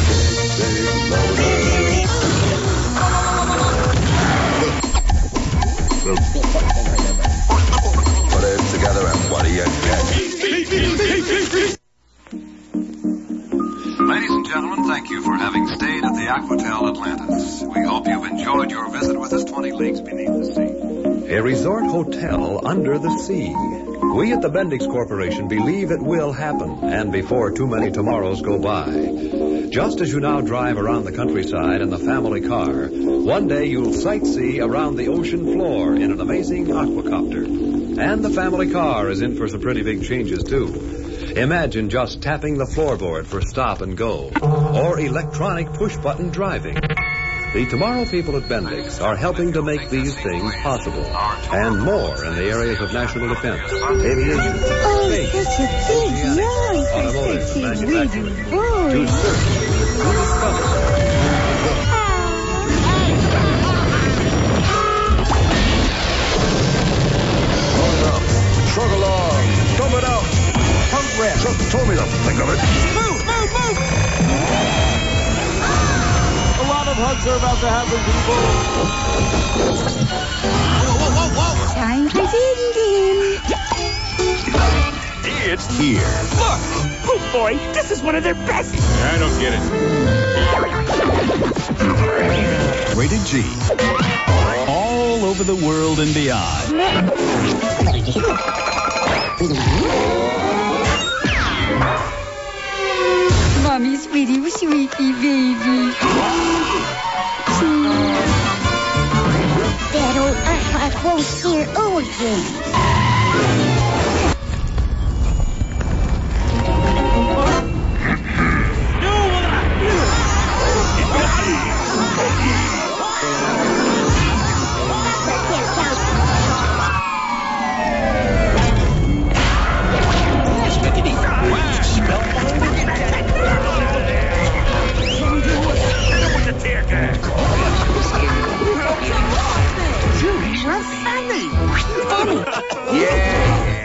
Put it together and what do you get? Ladies and gentlemen, thank you for having stayed at the Aquatel Atlantis. We hope you've enjoyed your visit with us twenty leagues beneath the sea. A resort hotel under the sea. We at the Bendix Corporation believe it will happen, and before too many tomorrows go by. Just as you now drive around the countryside in the family car, one day you'll sightsee around the ocean floor in an amazing aquacopter. And the family car is in for some pretty big changes, too. Imagine just tapping the floorboard for stop and go, or electronic push-button driving. The Tomorrow people at Bendix are helping to make these things possible, and more in the areas of national defense, aviation, Oh, space, such a big yawn. automotive, Such and a manufacturing, really boring. to search, to discover. Shrug along. Dump it out. Punk rap. Chuck told me to think of it. Move, move, move! A lot of hugs are about to happen, people. Whoa, whoa, whoa, whoa! Time for Din It's here. Look! Oh boy, this is one of their best. I don't get it. Rated G. All over the world and beyond. Mommy, sweetie, sweetie, baby. That old Art won't steer over again. Funny. Yeah.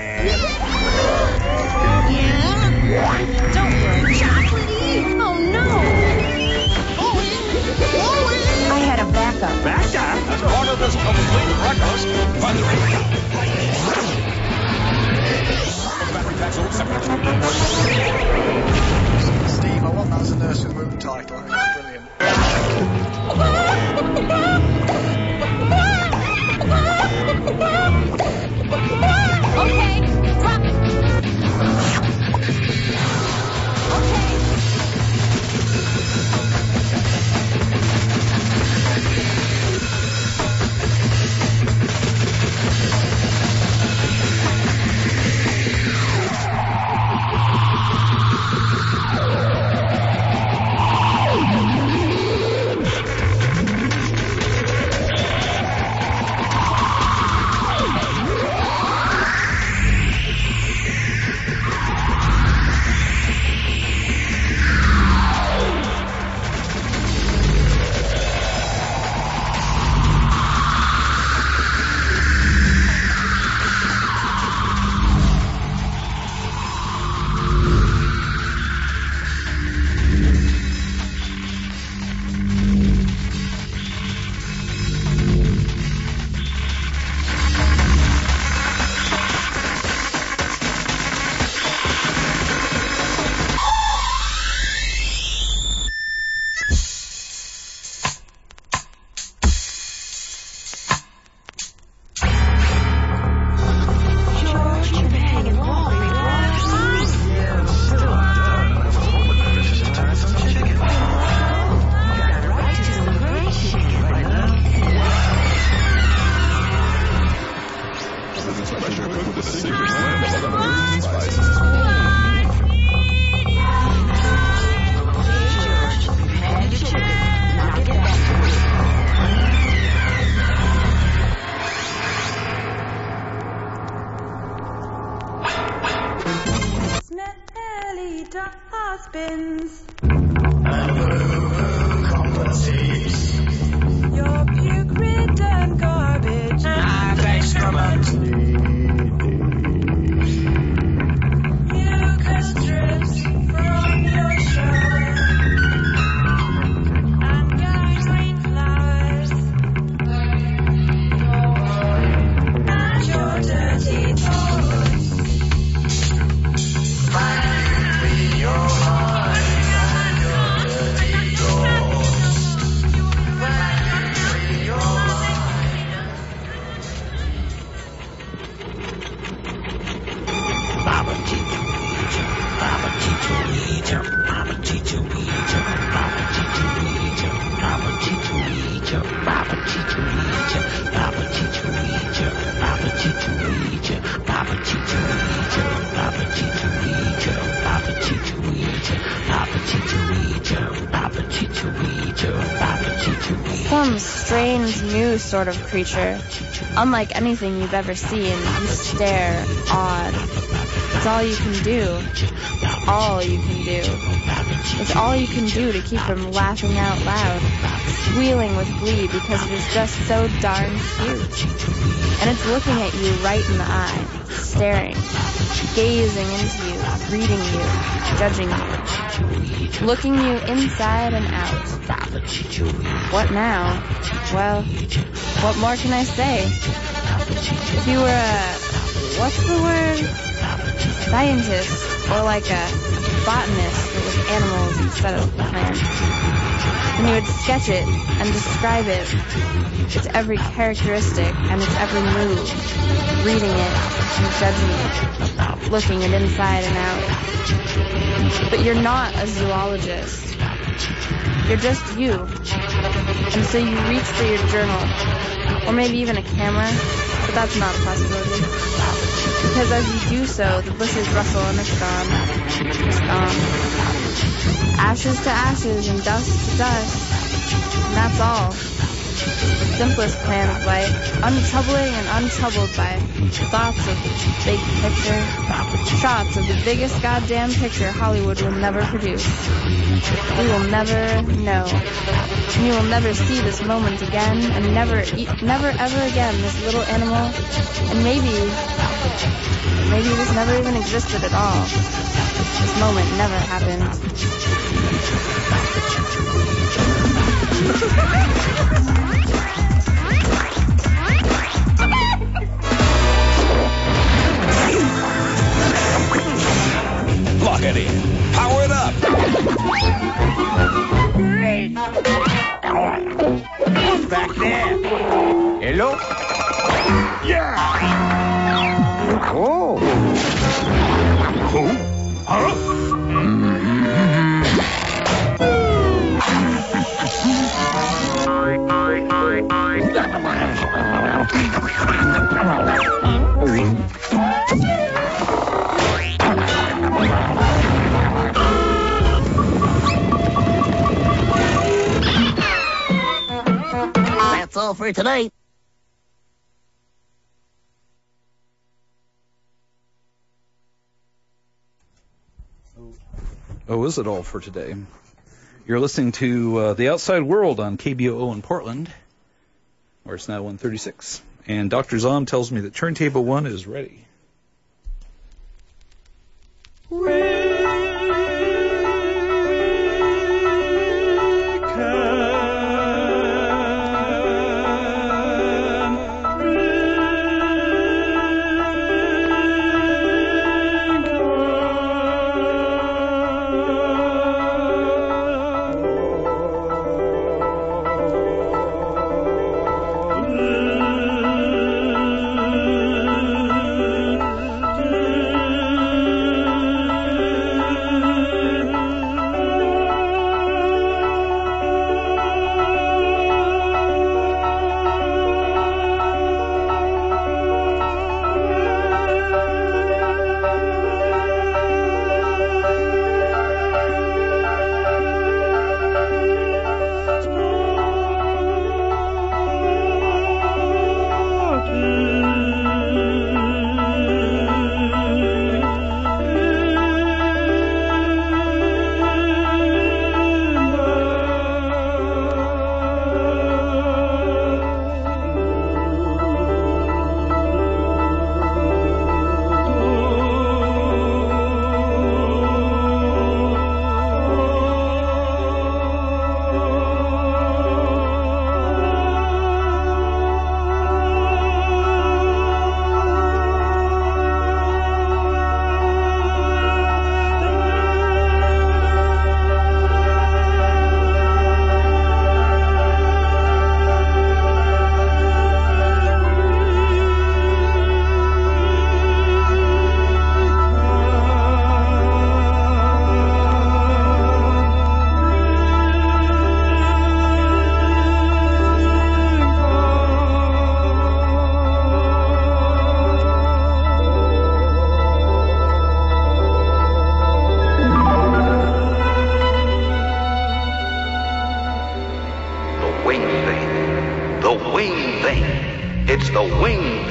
dustbins. Compensates. Your puke-ridden garbage and excrement. Mucus drips from your shirt and gangrene flowers and your dirty toys. Finally, your heart and your dirty doors. Finally, your Baba Tito Ouija, Baba Tito Ouija, Baba Tito Ouija, Baba Tito Ouija, Baba Tito Ouija, Baba Tito Ouija, Baba Tito Ouija, Baba Tito Ouija, Baba Tito Ouija, Baba Tito Ouija, Baba Tito Ouija, Baba Tito Ouija, Baba Tito Ouija, Baba Tito Ouija. Some strange new sort of creature. Unlike anything you've ever seen, you stare, awed. It's all you can do. All you can do. It's all you can do to keep from laughing out loud, squealing with glee because it is just so darn cute. And it's looking at you right in the eye, staring, gazing into you, reading you, judging you, looking you inside and out. What now? Well, what more can I say? If you were a, what's the word? Scientist, or like a botanist but with animals instead of plants, then you would sketch it and describe it, its every characteristic and its every move, reading it and judging it, looking it inside and out. But you're not a zoologist. You're just you. And so you reach for your journal, or maybe even a camera, but that's not a possibility. Because as you do so, the bushes rustle and it's gone. It's gone. Ashes to ashes and dust to dust. And that's all. The simplest plan of life, untroubling and untroubled by thoughts of the big picture, shots of the biggest goddamn picture Hollywood will never produce. We will never know. And you will never see this moment again, and never, e- never ever again this little animal, and maybe, maybe this never even existed at all. This moment never happened. Lock it in. Power it up. Who's back there? Hello? Yeah! Oh! Who? Huh? That's all for tonight. Oh, is it all for today? You're listening to uh, The Outside World on K B O O in Portland, where it's now one thirty-six. And Doctor Zahn tells me that turntable one is ready.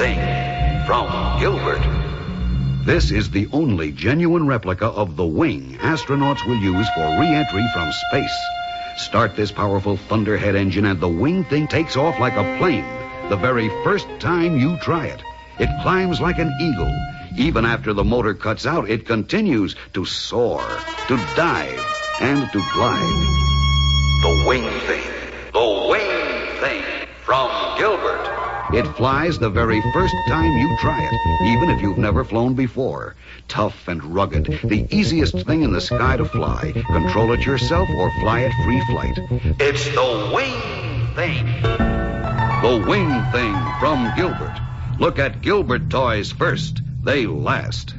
Thing from Gilbert. This is the only genuine replica of the wing astronauts will use for re-entry from space. Start this powerful Thunderhead engine and the wing thing takes off like a plane the very first time you try it. It climbs like an eagle. Even after the motor cuts out, it continues to soar, to dive, and to glide. The wing thing. The wing thing from Gilbert. It flies the very first time you try it, even if you've never flown before. Tough and rugged, the easiest thing in the sky to fly. Control it yourself or fly it free flight. It's the wing thing. The wing thing from Gilbert. Look at Gilbert toys first. They last.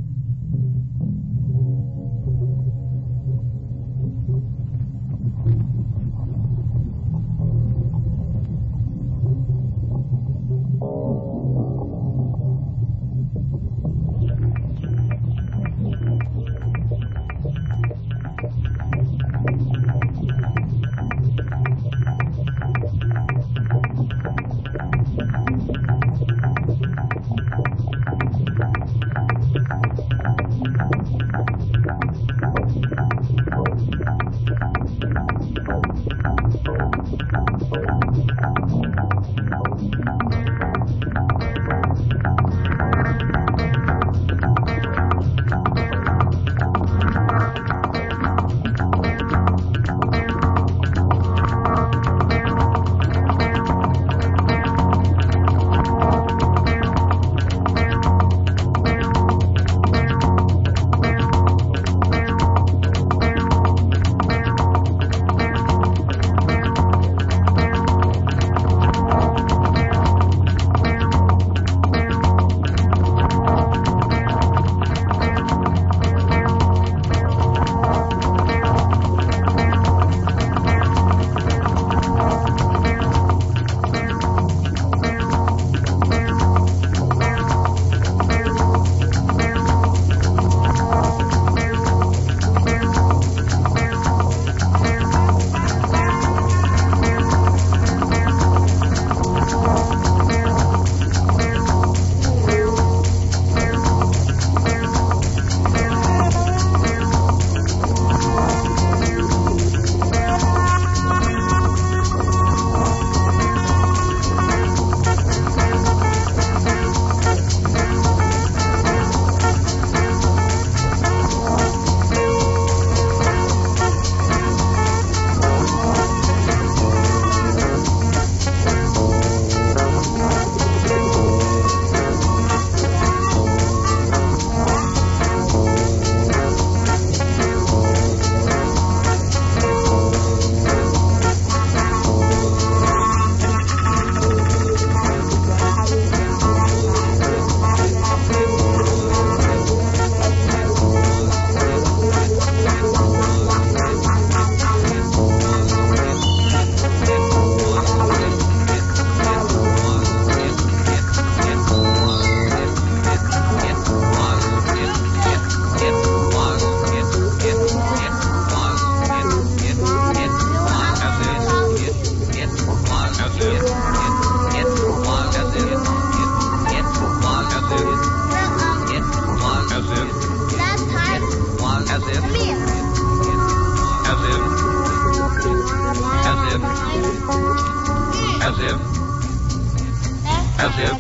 As if.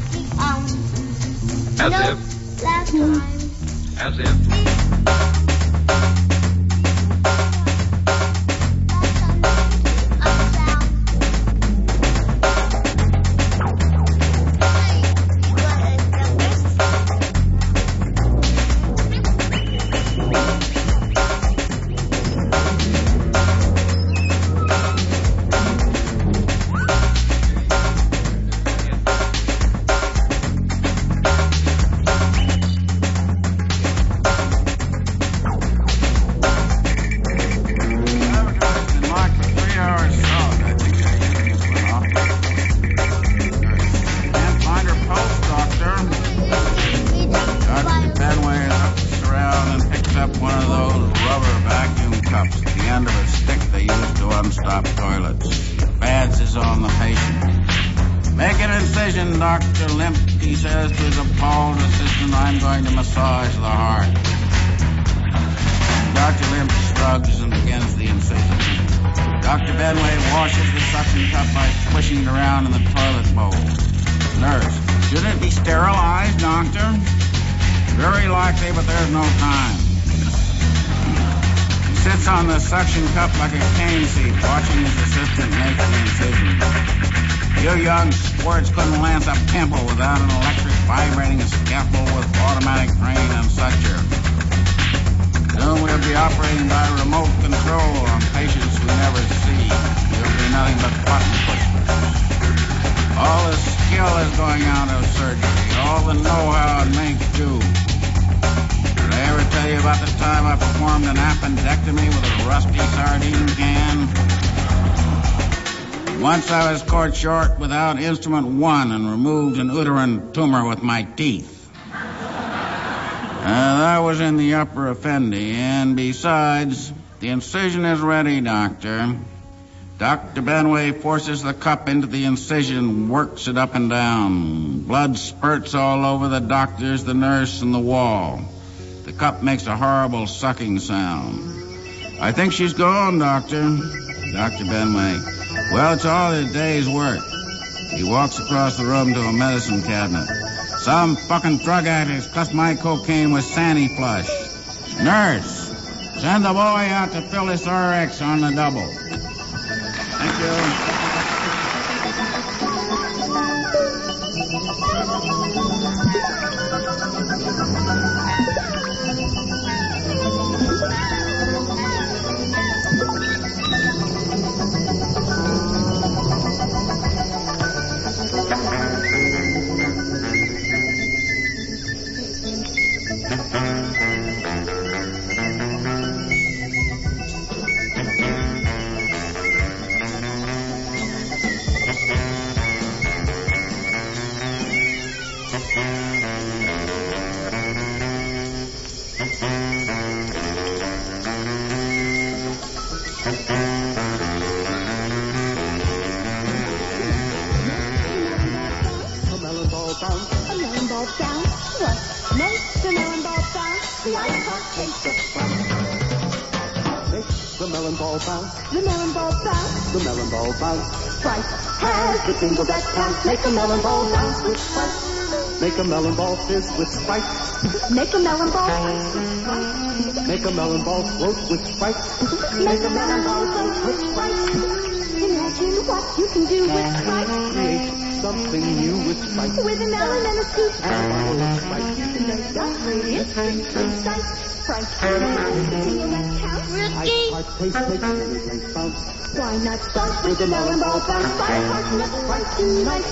As no, if. Last time. As if. Stop toilets. Bads is on the patient. Make an incision, Doctor Limp, he says to his appalled assistant. I'm going to massage the heart. Doctor Limp shrugs and begins the incision. Doctor Benway washes the suction cup by squishing it around in the toilet bowl. Nurse, shouldn't it be sterilized, doctor? Very likely, but there's no time. He sits on the suction cup like a cane seat, watching his assistant make the incision. You young squirts couldn't lance a pimple without an electric vibrating scalpel with automatic drain and suture. Soon we'll be operating by remote control on patients we never see. There'll be nothing but button pushers. All the skill is going out of surgery, all the know-how it makes do. Did I ever tell you about the time I performed an appendectomy with a rusty sardine can? Once I was caught short without instrument one and removed an uterine tumor with my teeth. Uh, that was in the upper effendi, and besides, the incision is ready, doctor. Doctor Benway forces the cup into the incision, works it up and down. Blood spurts all over the doctors, the nurse, and the wall. The cup makes a horrible sucking sound. I think she's gone, doctor. Doctor Benway. Well, it's all a day's work. He walks across the room to a medicine cabinet. Some fucking drug addict cussed my cocaine with Sandy Flush. Nurse, send the boy out to fill this R X on the double. Thank you. The melon ball bounce. The melon ball bounce. The melon ball bounce. Sprite has the jingle that counts. Make a melon ball bounce with Sprite. Make a melon ball fizz with Sprite. Make a melon ball ice with Sprite. Make a melon ball float with Sprite. Make a melon ball float with Sprite. Imagine what you can do with Sprite. Create something new with Sprite. With a melon and a scoop. And a bottle of Sprite. You can make that radiant drink precise. Sprite has the jingle that counts. Ice hard taste makes many drinks bounce. Why not start with the melon ball bounce? By heart with Sprite tonight.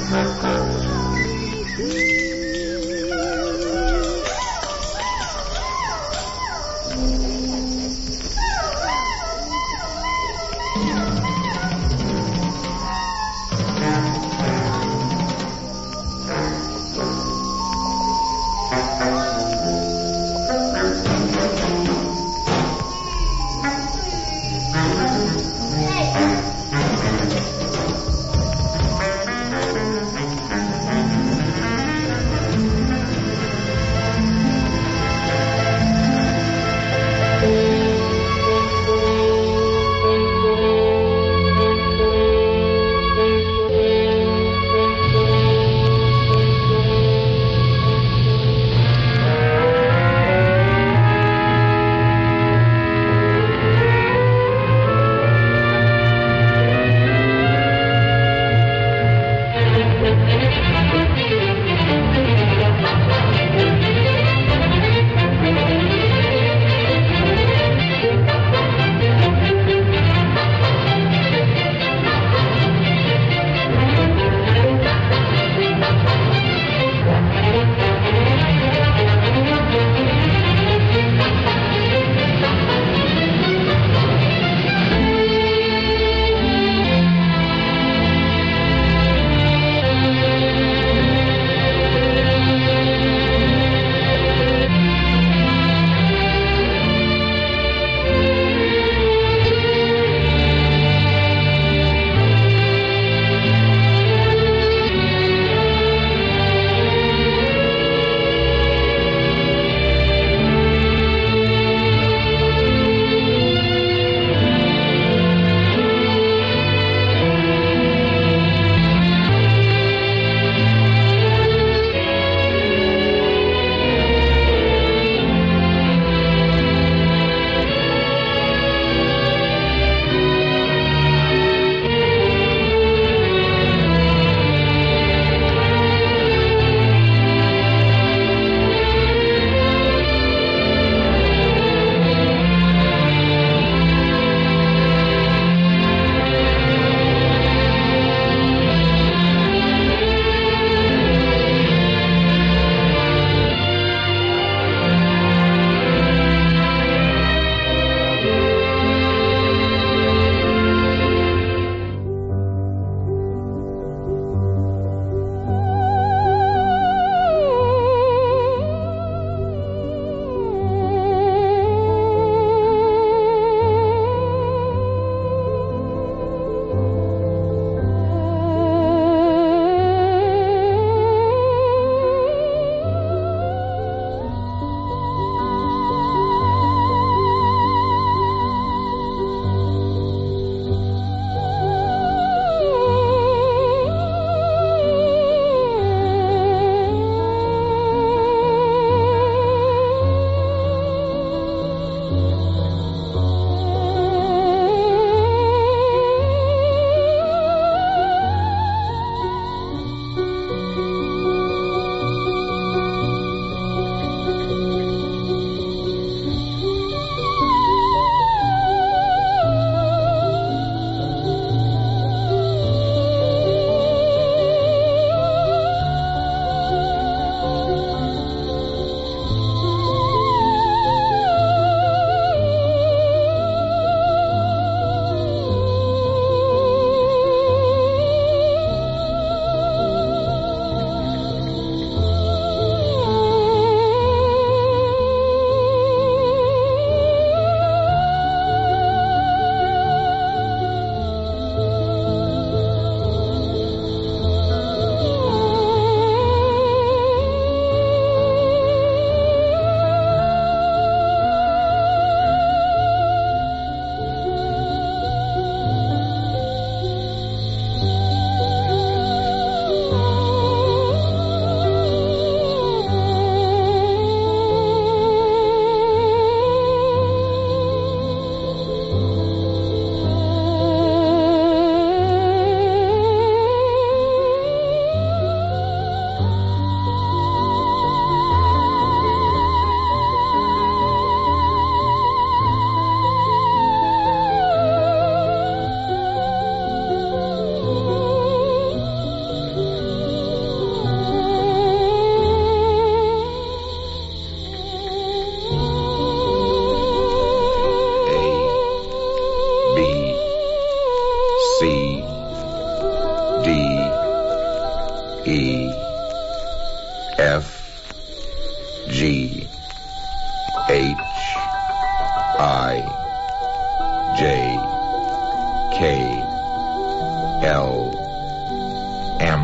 I J K L M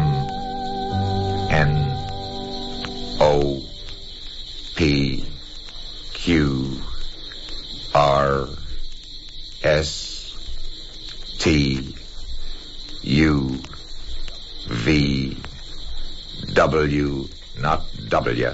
N O P Q R S T U V W, not W.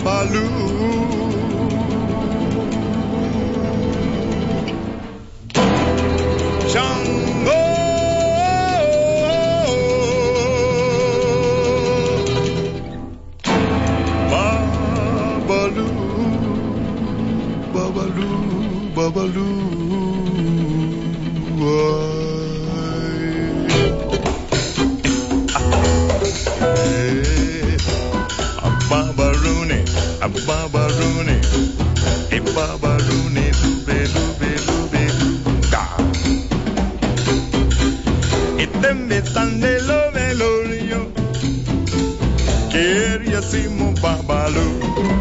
Babaloo. Jungle. Babaloo. Babaloo. Babaloo. Baba Rooney, a Baba Rooney, a Baba Rooney, lube, lube, lube, lube, da. E te metan de lo melorio, queríasimo Babaloo.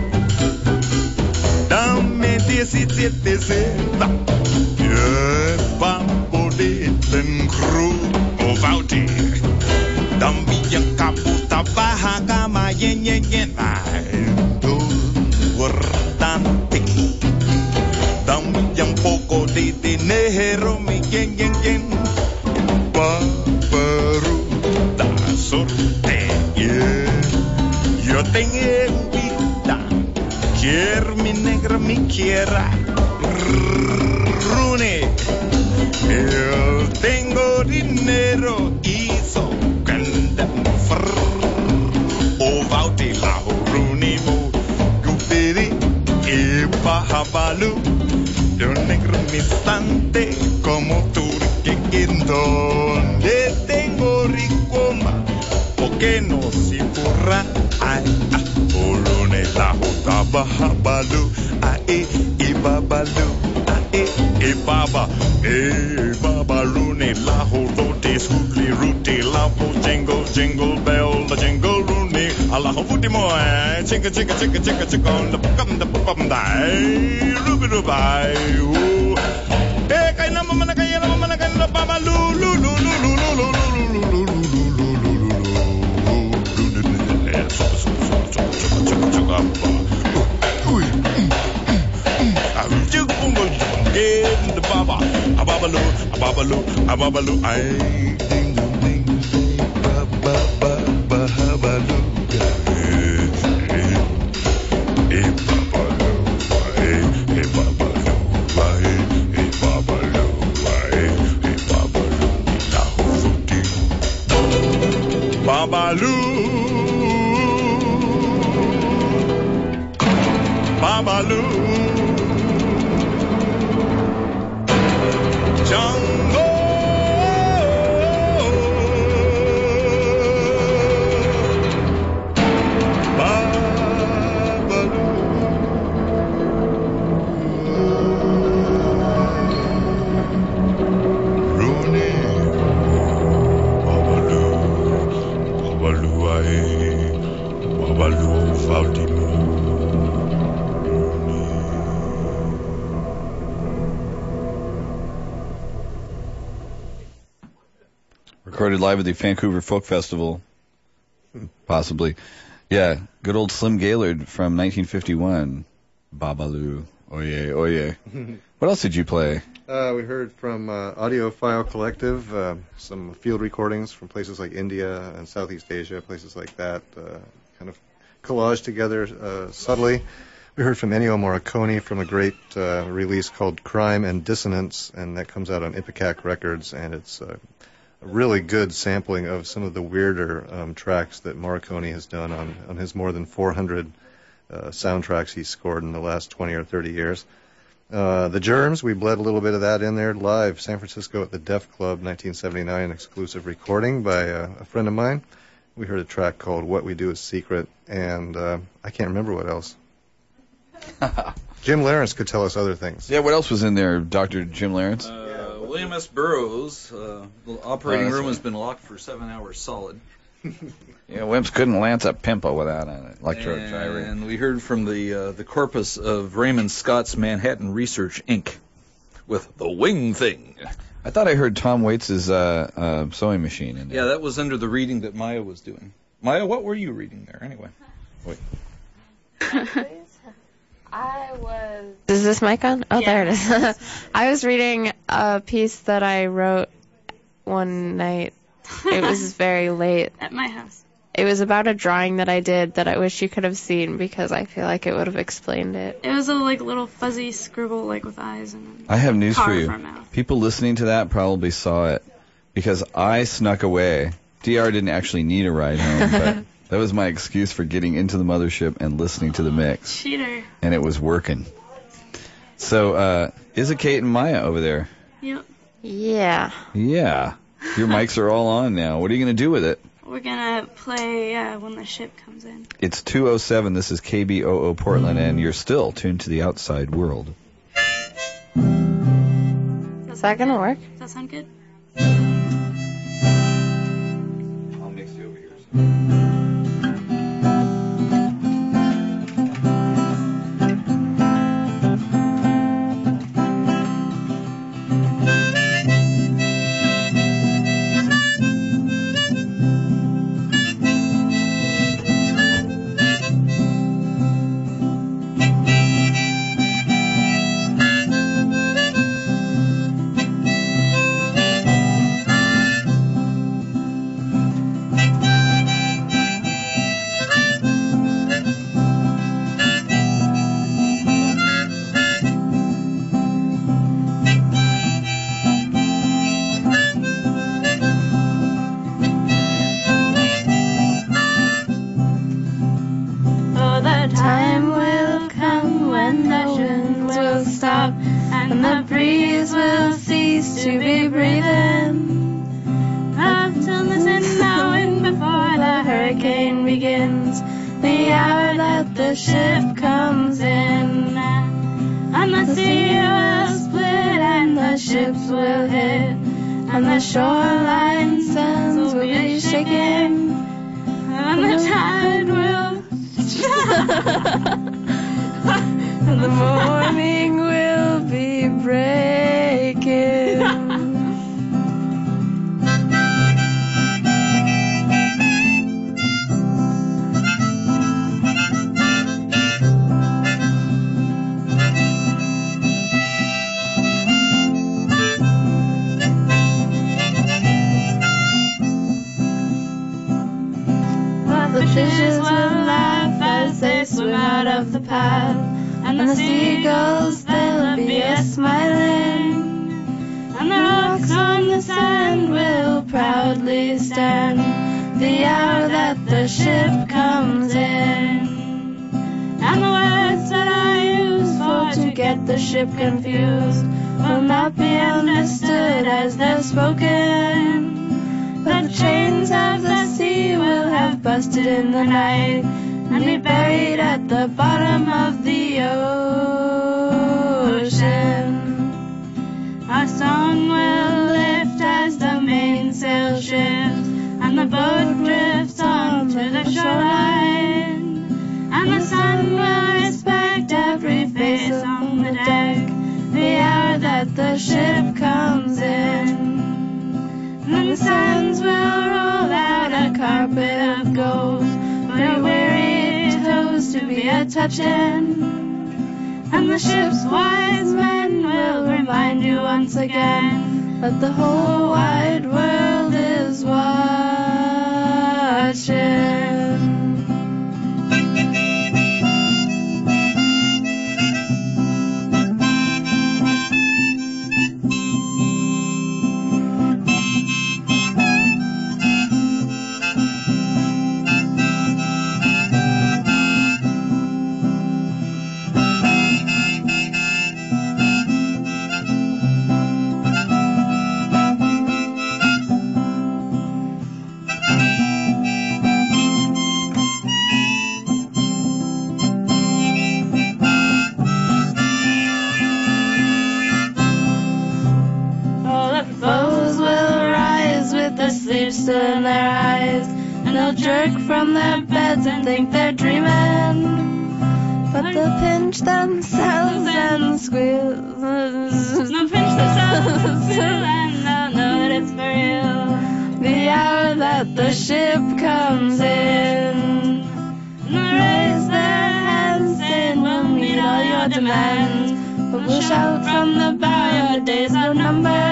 Dame diecisiete centa, que papo de den crew of outie. Dame ya caputa baja cama yen yen yen do guardante. Dame ya un poco de dinero mi yen yen yen Babaloo da sorte yeah. Yo tengo vida quiero mi negra mi quiera Rooney. Yo tengo dinero y so Ovauti la Rooney mo Gupiri e Babaloo. Yo negro mistante como turquequito. Le tengo ricoma porque no se curra. Ay, ah, Rooney la jota Babaloo. Ay, e Babaloo. Ay, e Baba. E Baba Rooney la jotote scootly rooty la po jingle jingle bell the jingle Rooney. Allah huti moe chicka chicka chicka chicka chicka on the bum the bum dai ruby rubai o e kai na mama na kai na mama na kai na Babaloo lu lu lu lu lu lu lu lu lu in the Baba, a Babaloo, a Babaloo, a Babaloo, I ding ding ding ding, ba ba ba ba Babaloo, eh eh eh Babaloo, eh eh Babaloo, eh eh Babaloo, eh eh Babaloo, la huti, Babaloo, Babaloo. Jungle Babaloo. Rooney Babaloo Babaloo aye Babaloo Fatima. Recorded live at the Vancouver Folk Festival, possibly. Yeah, good old Slim Gaillard from nineteen fifty-one. Babaloo. Oh yeah, oh yeah. What else did you play? Uh, we heard from uh, Audiophile Collective, uh, some field recordings from places like India and Southeast Asia, places like that, uh, kind of collaged together uh, subtly. We heard from Ennio Morricone from a great uh, release called Crime and Dissonance, and that comes out on Ipecac Records, and it's uh, a really good sampling of some of the weirder um, tracks that Morricone has done on, on his more than four hundred uh, soundtracks he's scored in the last twenty or thirty years. Uh, the Germs, we bled a little bit of that in there live, San Francisco at the Def Club, nineteen seventy-nine, exclusive recording by uh, a friend of mine. We heard a track called What We Do Is Secret, and uh, I can't remember what else. Jim Lawrence could tell us other things. Yeah, what else was in there, Doctor Jim Lawrence? Uh, William S. Burroughs, uh, the operating Oh, room right. has been locked for seven hours solid. Yeah, Wimps couldn't lance a pimpo without an electro-gyrate. And we heard from the uh, the corpus of Raymond Scott's Manhattan Research, Incorporated with The Wing Thing. I thought I heard Tom Waits' uh, uh, sewing machine in there. Yeah, that was under the reading that Maya was doing. Maya, what were you reading there anyway? Wait. I was... Is this mic on? Oh, there it is. I was reading a piece that I wrote one night. It was very late. At my house. It was about a drawing that I did that I wish you could have seen because I feel like it would have explained it. It was a like little fuzzy scribble like with eyes and I have news car for you. for a mouth. People listening to that probably saw it because I snuck away. D R didn't actually need a ride home, but that was my excuse for getting into the mothership and listening to the mix. Cheater. And it was working. So, uh, is it Kate and Maya over there? Yep. Yeah. Yeah. Your mics are all on now. What are you going to do with it? We're gonna play uh, when the ship comes in. It's two oh seven. This is K B O O Portland, and you're still tuned to the outside world. Is that gonna work? Does that sound good? I'll mix you over here.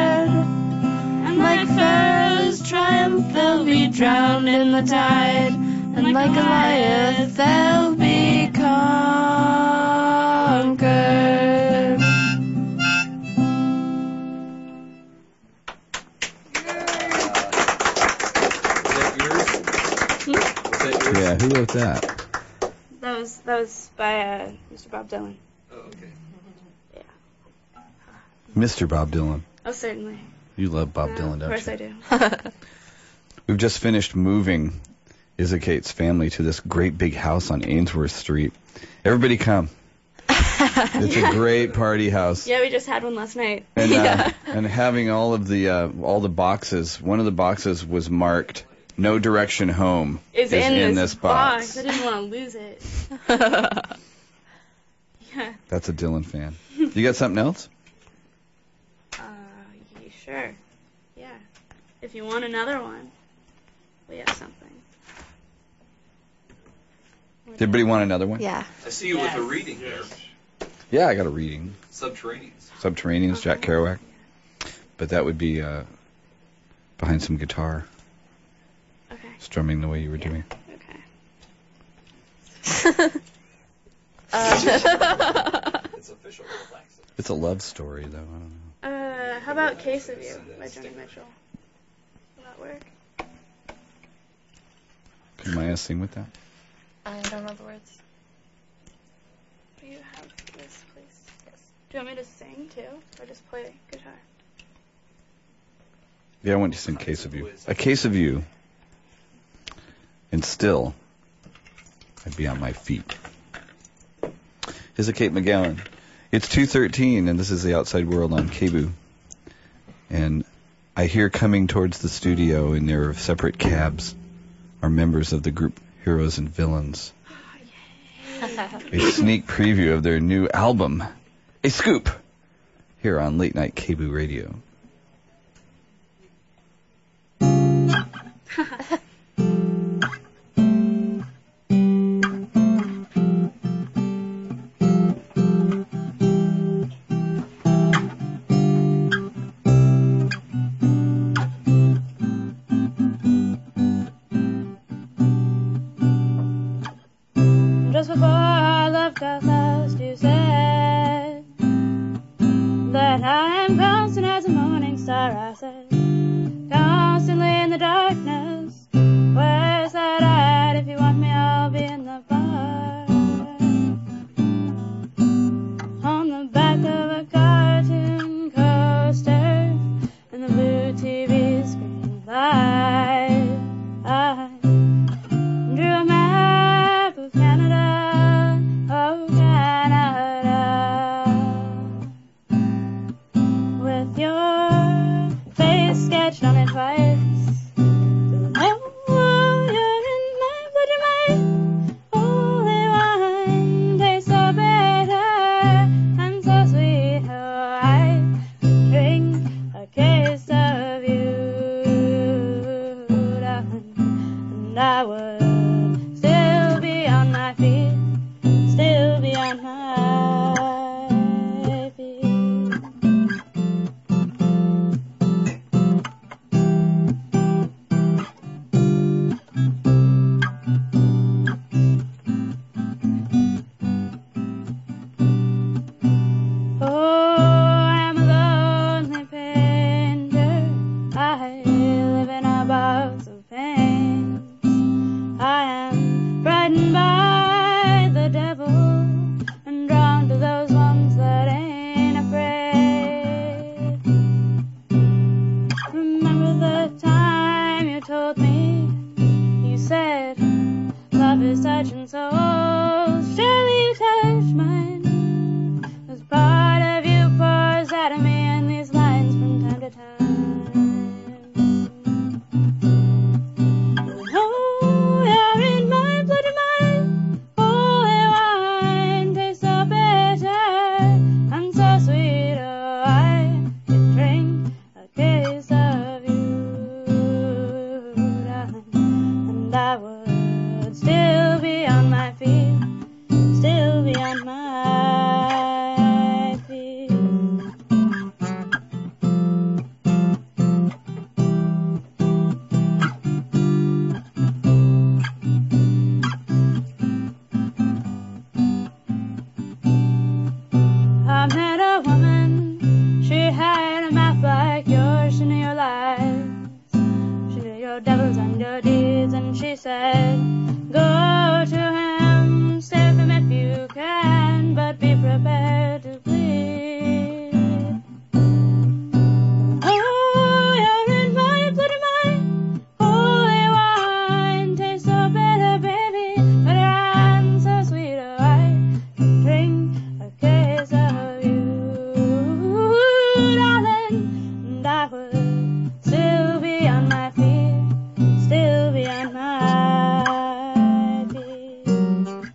Drowned in the tide, And like Goliath, they'll be conquered. Yeah, who wrote that? That was that was by uh, Mister Bob Dylan. Oh, okay. Mister Bob Dylan. Oh, certainly. You love Bob Uh, Dylan, don't you? Of course I do. We've just finished moving Izakate's family to this great big house on Ainsworth Street. Everybody come. It's a great party house. Yeah, we just had one last night. And, uh, and having all of the uh, all the boxes, one of the boxes was marked "No Direction Home" It's is in, in this, this box. I didn't want to lose it. Yeah. That's a Dylan fan. You got something else? Uh, yeah, sure. Yeah. If you want another one, we have something. Did everybody want another one? Yeah. I see you with a reading there. Yeah, I got a reading. Subterraneans. Subterraneans, Jack Kerouac. But that would be uh, behind some guitar. Okay. Strumming the way you were doing. Okay. uh, It's official. It's a love story, though. I don't know. uh, how about Case of You by Joni Mitchell? Will that work? Can Maya sing with that? I don't know the words. Do you have this, please? Yes. Do you want me to sing too, or just play guitar? Yeah, I want you to sing Case of You. A Case of You. And still, I'd be on my feet. Here's a Kate McGowan. It's two thirteen, and this is The Outside World on K B U. And I hear coming towards the studio in their separate cabs are members of the group Heroes and Villains. A sneak preview of their new album, A Scoop, here on Late Night K B U Radio. Just before our love got lost, you said that I am constant as a morning star. I said, constantly in the darkness. Where's that at? If you want me, I'll be in the bar. On the back of a cartoon coaster and the blue T V screen light. I drew a map of Canada, oh Canada, with your face sketched on it twice. Oh, you're in my blood, you're my only one. Tastes so bitter and so sweet. Oh, I drink a case of you, darling, and I would still be on my feet, still be on my feet. Oh, I'm a lonely painter. I live in a box of pains. I am frightened by the devil and drawn to those ones that ain't afraid. Remember the time you told me, you said, love is touching souls. Surely you touched mine. As part of you pours out of me in these lines from time to time. Oh, you're in my blood and mine. Holy wine tastes so bitter and so sweet. Oh, I could drink a case of you, darling, and I would still be on my feet, said, go to him, save him if you can, but be prepared to bleed. Oh, you're in my blood and mine, holy wine, tastes so bitter, baby, but your hands so sweet, oh, I can drink a case of you, darling, and I would still be on my feet, still be on my feet.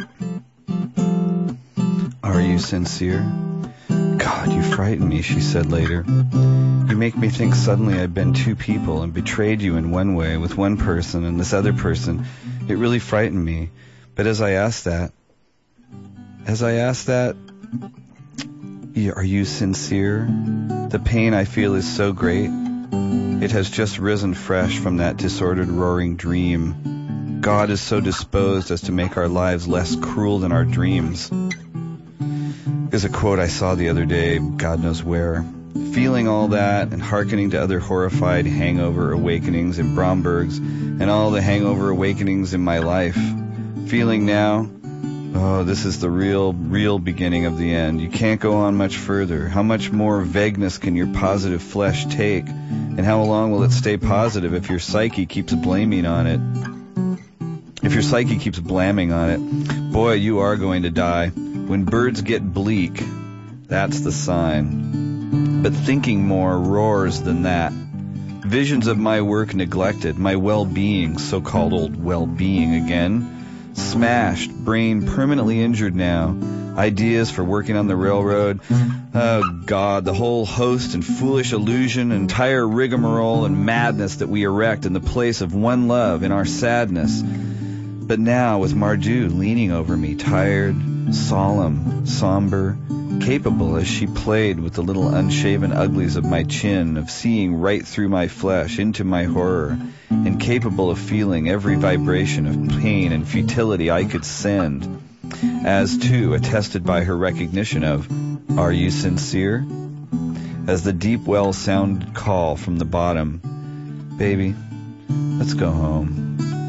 Are you sincere? God, you frighten me, she said later. You make me think suddenly I've been two people and betrayed you in one way with one person and this other person. It really frightened me. But as I asked that, as I asked that, yeah, are you sincere? The pain I feel is so great. It has just risen fresh from that disordered, roaring dream. God is so disposed as to make our lives less cruel than our dreams. There's a quote I saw the other day, God knows where. Feeling all that and hearkening to other horrified hangover awakenings in Bromberg's and all the hangover awakenings in my life. Feeling now, oh, this is the real, real beginning of the end. You can't go on much further. How much more vagueness can your positive flesh take? And how long will it stay positive if your psyche keeps blaming on it? If your psyche keeps blamming on it, boy, you are going to die. When birds get bleak, that's the sign. But thinking more roars than that. Visions of my work neglected, my well-being, so-called old well-being again, smashed, brain permanently injured now, ideas for working on the railroad. Oh, God, the whole host and foolish illusion, entire rigmarole and madness that we erect in the place of one love in our sadness. But now, with Mardu leaning over me, tired, solemn, somber, capable as she played with the little unshaven uglies of my chin, of seeing right through my flesh into my horror, and capable of feeling every vibration of pain and futility I could send, as too attested by her recognition of, are you sincere? As the deep well sounded call from the bottom, baby, let's go home.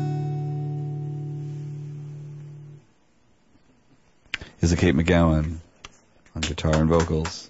Is it Kate McGowan on guitar and vocals?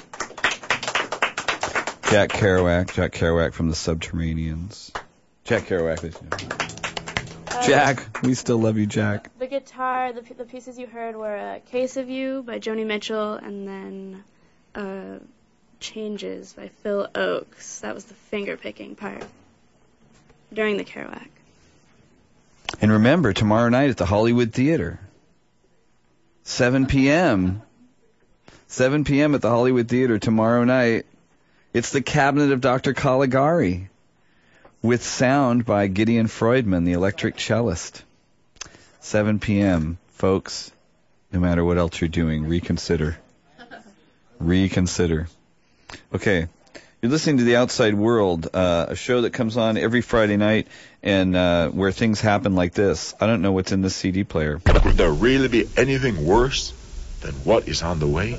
Jack Kerouac, Jack Kerouac from the Subterraneans. Jack Kerouac, ladies and gentlemen. Uh, Jack, we still love you, Jack. The guitar, the, the pieces you heard were uh, Case of You by Joni Mitchell, and then uh, Changes by Phil Oakes. That was the finger-picking part during the Kerouac. And remember, tomorrow night at the Hollywood Theater, seven p.m. seven p.m. at the Hollywood Theater tomorrow night. It's the Cabinet of Doctor Caligari with sound by Gideon Freudman, the electric cellist. seven p.m. Folks, no matter what else you're doing, reconsider. Reconsider. Okay. You're listening to The Outside World, uh, a show that comes on every Friday night and uh, where things happen like this. I don't know what's in this C D player. Could there really be anything worse than what is on the way?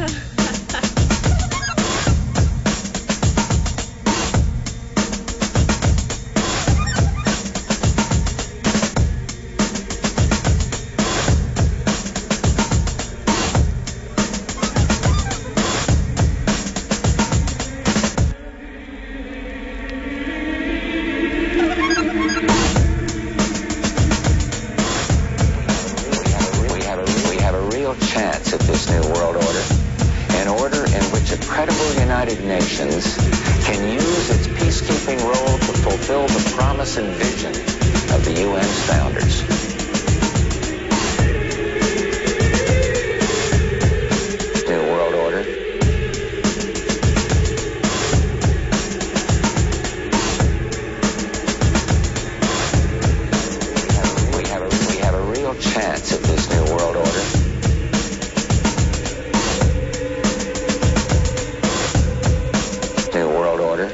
Nations can use its peacekeeping role to fulfill the promise and vision of the U N's founders. New World Order. We have a, we have a real chance at this New World Order. New World Order.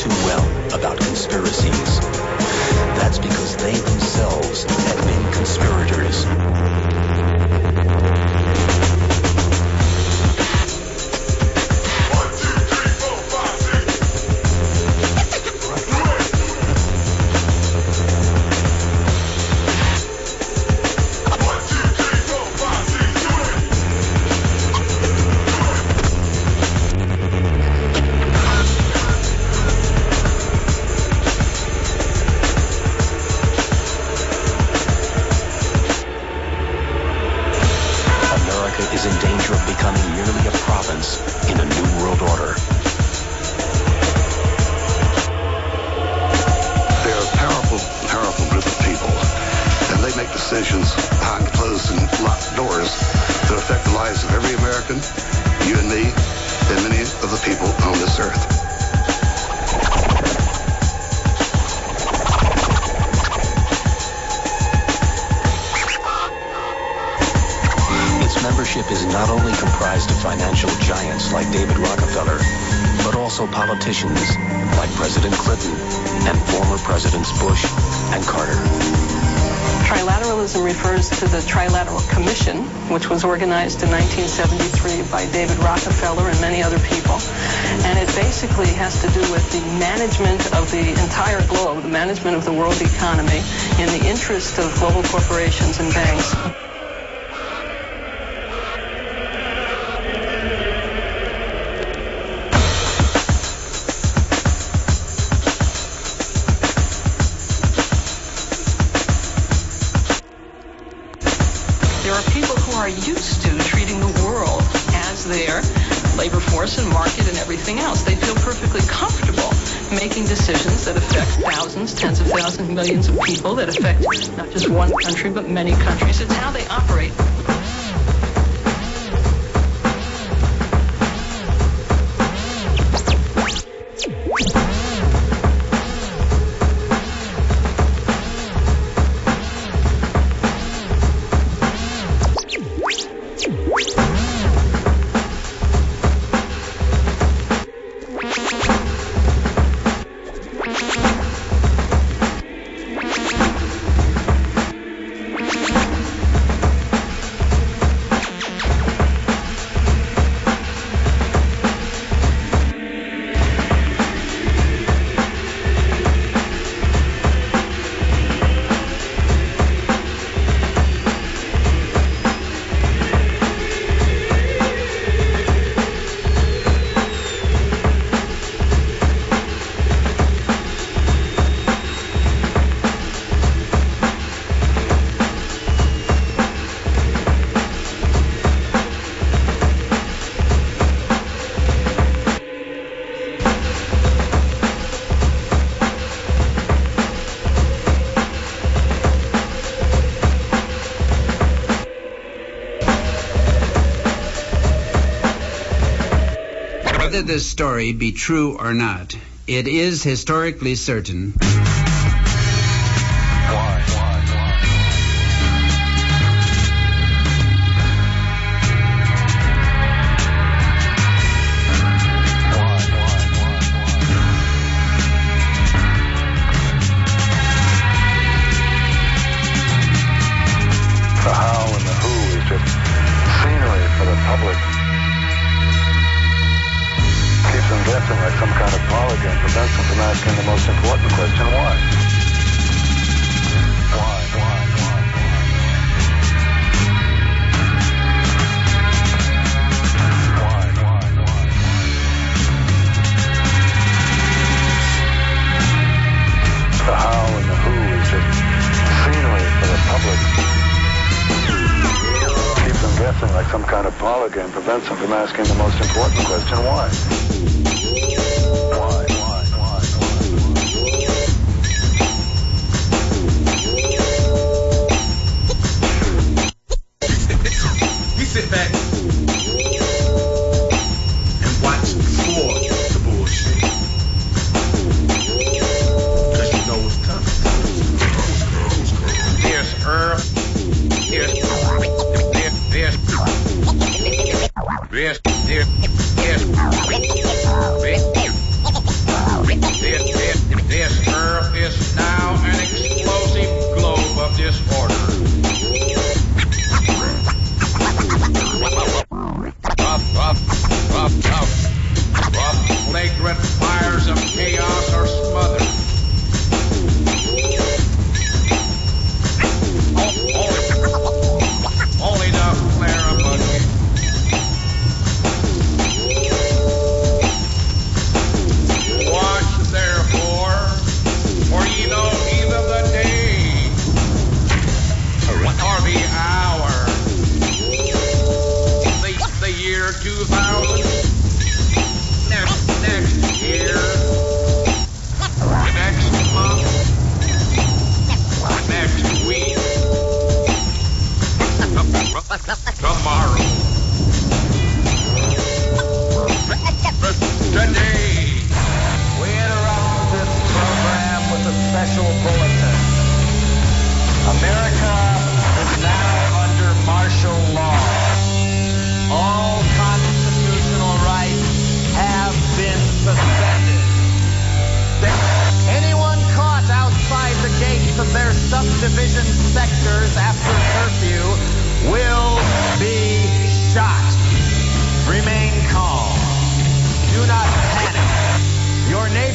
too well about conspiracies. That's because they themselves have been conspirators. Is in danger of becoming merely a province in a new world order. They're a powerful, powerful group of people, and they make decisions behind closed and locked doors that affect the lives of every American, you and me, and many of the people on this earth. Membership is not only comprised of financial giants like David Rockefeller, but also politicians like President Clinton and former Presidents Bush and Carter. Trilateralism refers to the Trilateral Commission, which was organized in nineteen seventy-three by David Rockefeller and many other people. And it basically has to do with the management of the entire globe, the management of the world economy in the interest of global corporations and banks. There are people who are used to treating the world as their labor force and market and everything else. They feel perfectly comfortable making decisions that affect thousands, tens of thousands, millions of people, that affect not just one country but many countries. It's how they operate. Whether this story be true or not, it is historically certain. The how and the who is just scenery for the public. Keeps them guessing like some kind of polygon, prevents them from asking the most important question, why? Why, why, why, why? Why, why, why, The how and the who is just scenery for the public. Keeps them guessing like some kind of polygon, prevents them from asking the most important question, why? Why, why, why, We sit back and watch before the bullshit. Because you know it's coming. There's Earl. There's There's There's There's There's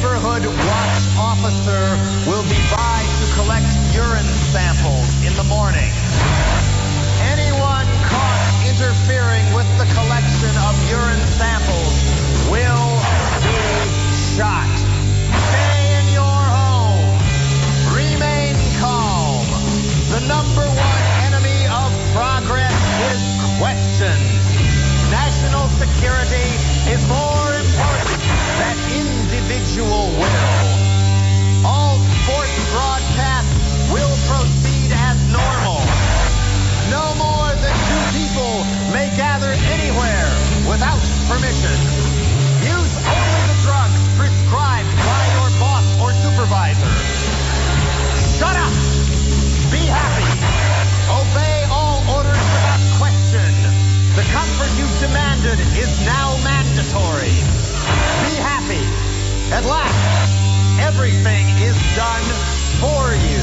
neighborhood watch officer will be by to collect urine samples in the morning. Anyone caught interfering with the collection of urine samples will be shot. Stay in your home. Remain calm. The number one enemy of progress is questions. National security is more important than individual will. All sports broadcasts will proceed as normal. No more than two people may gather anywhere without permission. Use only the drugs prescribed by your boss or supervisor. Shut up! Be happy! Obey all orders without question. The comfort you've demanded is now mandatory. Be happy. At last, everything is done for you.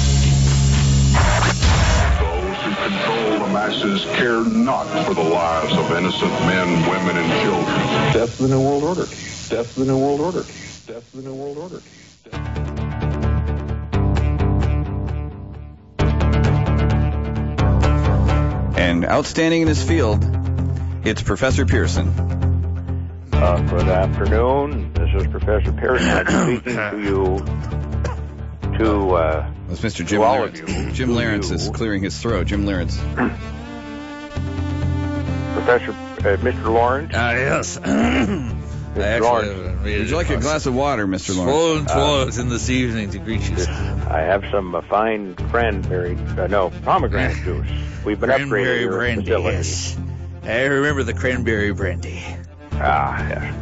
Those who control the masses care not for the lives of innocent men, women, and children. Death of the New World Order. Death of the New World Order. Death of the New World Order. And outstanding in his field, it's Professor Pearson. Uh, good afternoon. This is Professor Pearson. I'm speaking to you, to, uh, That's Mister Jim to all Lawrence. of you. Jim To Lawrence you. is clearing his throat. Jim Lawrence. Professor, uh, Mister Lawrence? Ah, yes. Mister Lawrence. Would you like a glass of water, Mister Lawrence? Swollen toilets in this evening to greet you. I have some uh, fine cranberry, uh, no, pomegranate juice. We've been upgrading Cranberry your brandy, facility. yes. I remember the cranberry brandy. Ah, yes.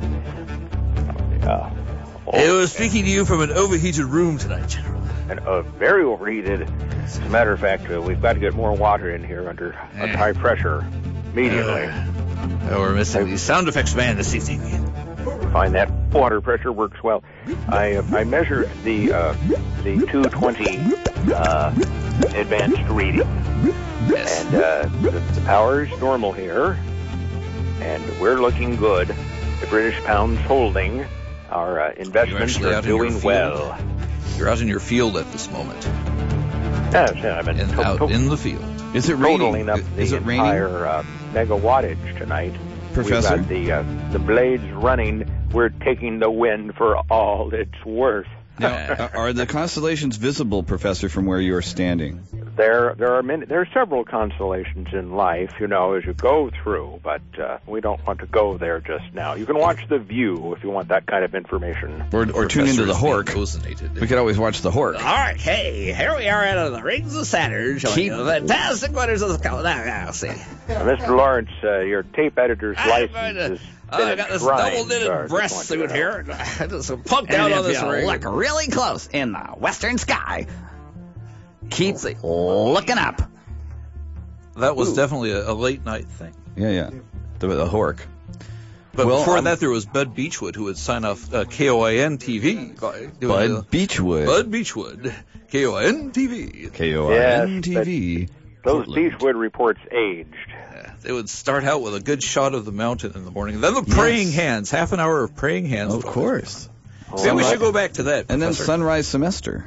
Uh, I was speaking to you from an overheated room tonight, General. And uh, very overheated. As a matter of fact, uh, we've got to get more water in here under, under high pressure immediately. Uh, oh, we're missing the sound effects man this evening. Find that water pressure works well. I uh, I measured the uh, the two twenty uh, advanced reading, yes. and uh, the, the power is normal here, and we're looking good. The British pound's holding. Our uh, investments actually are out in your doing field? well. You're out in your field at this moment. Yes, yeah, I've been And to- out to- in the field. Is it totaling raining? up the Is it raining? entire uh, mega wattage tonight. Professor? We've got the uh, the blades running. We're taking the wind for all it's worth. Now, are the constellations visible, Professor, from where you are standing? There, there are many. There are several constellations in life, you know, as you go through. But uh, we don't want to go there just now. You can watch The View if you want that kind of information. Or, or tune into the Hork. We could always watch the Hork. All right, hey, here we are out of the Rings of Saturn, showing Keep- you the fantastic wonders of the color. Now, now, see. Uh, Mister Lawrence, uh, your tape editor's I'm uh, license going to- is. Oh, I got this double-knitted breast suit here. I just punked out on this ring. Look really close in the western sky. Keep looking up. That was Ooh. definitely a, a late night thing. Yeah, yeah. The, the Hork. But Well, before um, that, there was Bud Beechwood, who would sign off uh, K O I N T V. by doing Bud the- Beechwood. Bud Beechwood. K O I N T V. K O I N T V. Those Beechwood reports aged. They would start out with a good shot of the mountain in the morning. Then the praying hands, half an hour of praying hands. Of course. Maybe we should go back to that, And then Professor. Sunrise Semester.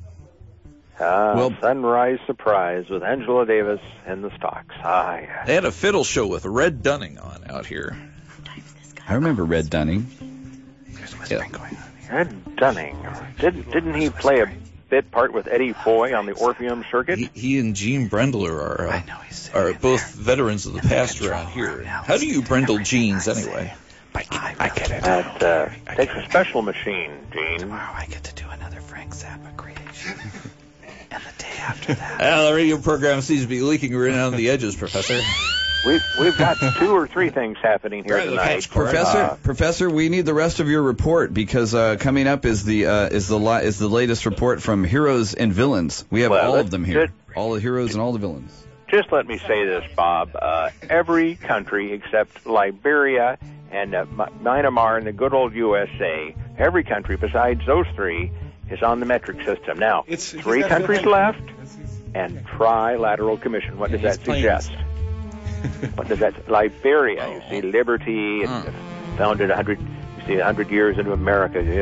Ah, Well- Sunrise Surprise with Angela Davis and the Stocks. Ah, yeah. They had a fiddle show with Red Dunning on out here. I remember Red Dunning. Yeah. Red Dunning. Didn't didn't he play a bit part with Eddie Foy on the Orpheum circuit? He, he and Gene Brendler are uh, are both veterans of the past around here. How do you Brendel jeans anyway? I get it. That uh, takes a special machine, Gene. Tomorrow I get to do another Frank Zappa creation. And the day after that. Well, the radio program seems to be leaking around the edges, Professor. We've we've got two or three things happening here Right, the tonight. catch court. Professor, Uh, Professor, we need the rest of your report because uh, coming up is the uh, is the li- is the latest report from Heroes and Villains. We have Well, all let's of them here, just- all the heroes and all the villains. Just let me say this, Bob. Uh, every country except Liberia and uh, M- Myanmar and the good old U S A, every country besides those three is on the metric system. Now, It's- he's three got a good countries idea. left and trilateral commission. What does Yeah, that he's playing suggest? What does that? Liberia, you see, liberty, and founded a hundred, you see, a hundred years into America. You have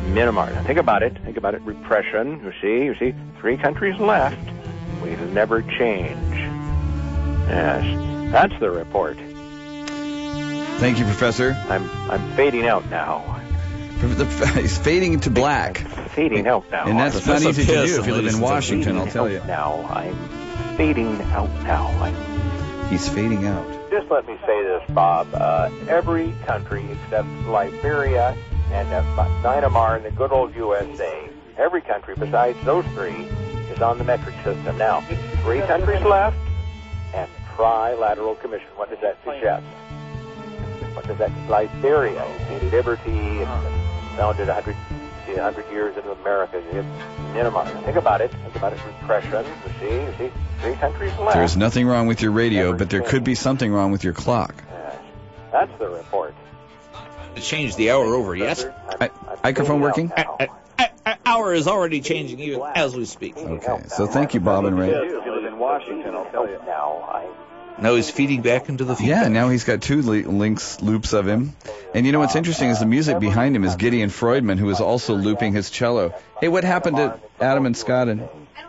Myanmar. Now think about it. Think about it. Repression. You see, you see, three countries left. We'll never change. Yes, that's the report. Thank you, Professor. I'm I'm fading out now. He's fading to black. Fading out now. And that's not easy to do if you live in Washington, I'll tell you. Now I'm fading out now. I'm... He's fading out. Just let me say this, Bob. Uh, every country except Liberia and uh, Myanmar and the good old U S A, every country besides those three is on the metric system. Now, three countries left and trilateral commission. What does that suggest? What does that? Liberia, you see, liberty, and founded one hundred, one hundred years into America. You have Myanmar. Think about it. Think about it. Repression. You see, you see, three countries left. There's nothing wrong with your radio, but there could be something wrong with your clock. Yes. That's the report. Change the hour over, yes? I, microphone working? I, I, I, hour is already changing even as we speak. Okay, so thank you, Bob and Ray. If you live in Washington, I'll tell you now. I Now he's feeding back into the feedback. Yeah, now he's got two li- links, loops of him. And you know what's interesting is the music behind him is Gideon Freudman, who is also looping his cello. Hey, what happened to Adam and Scott? And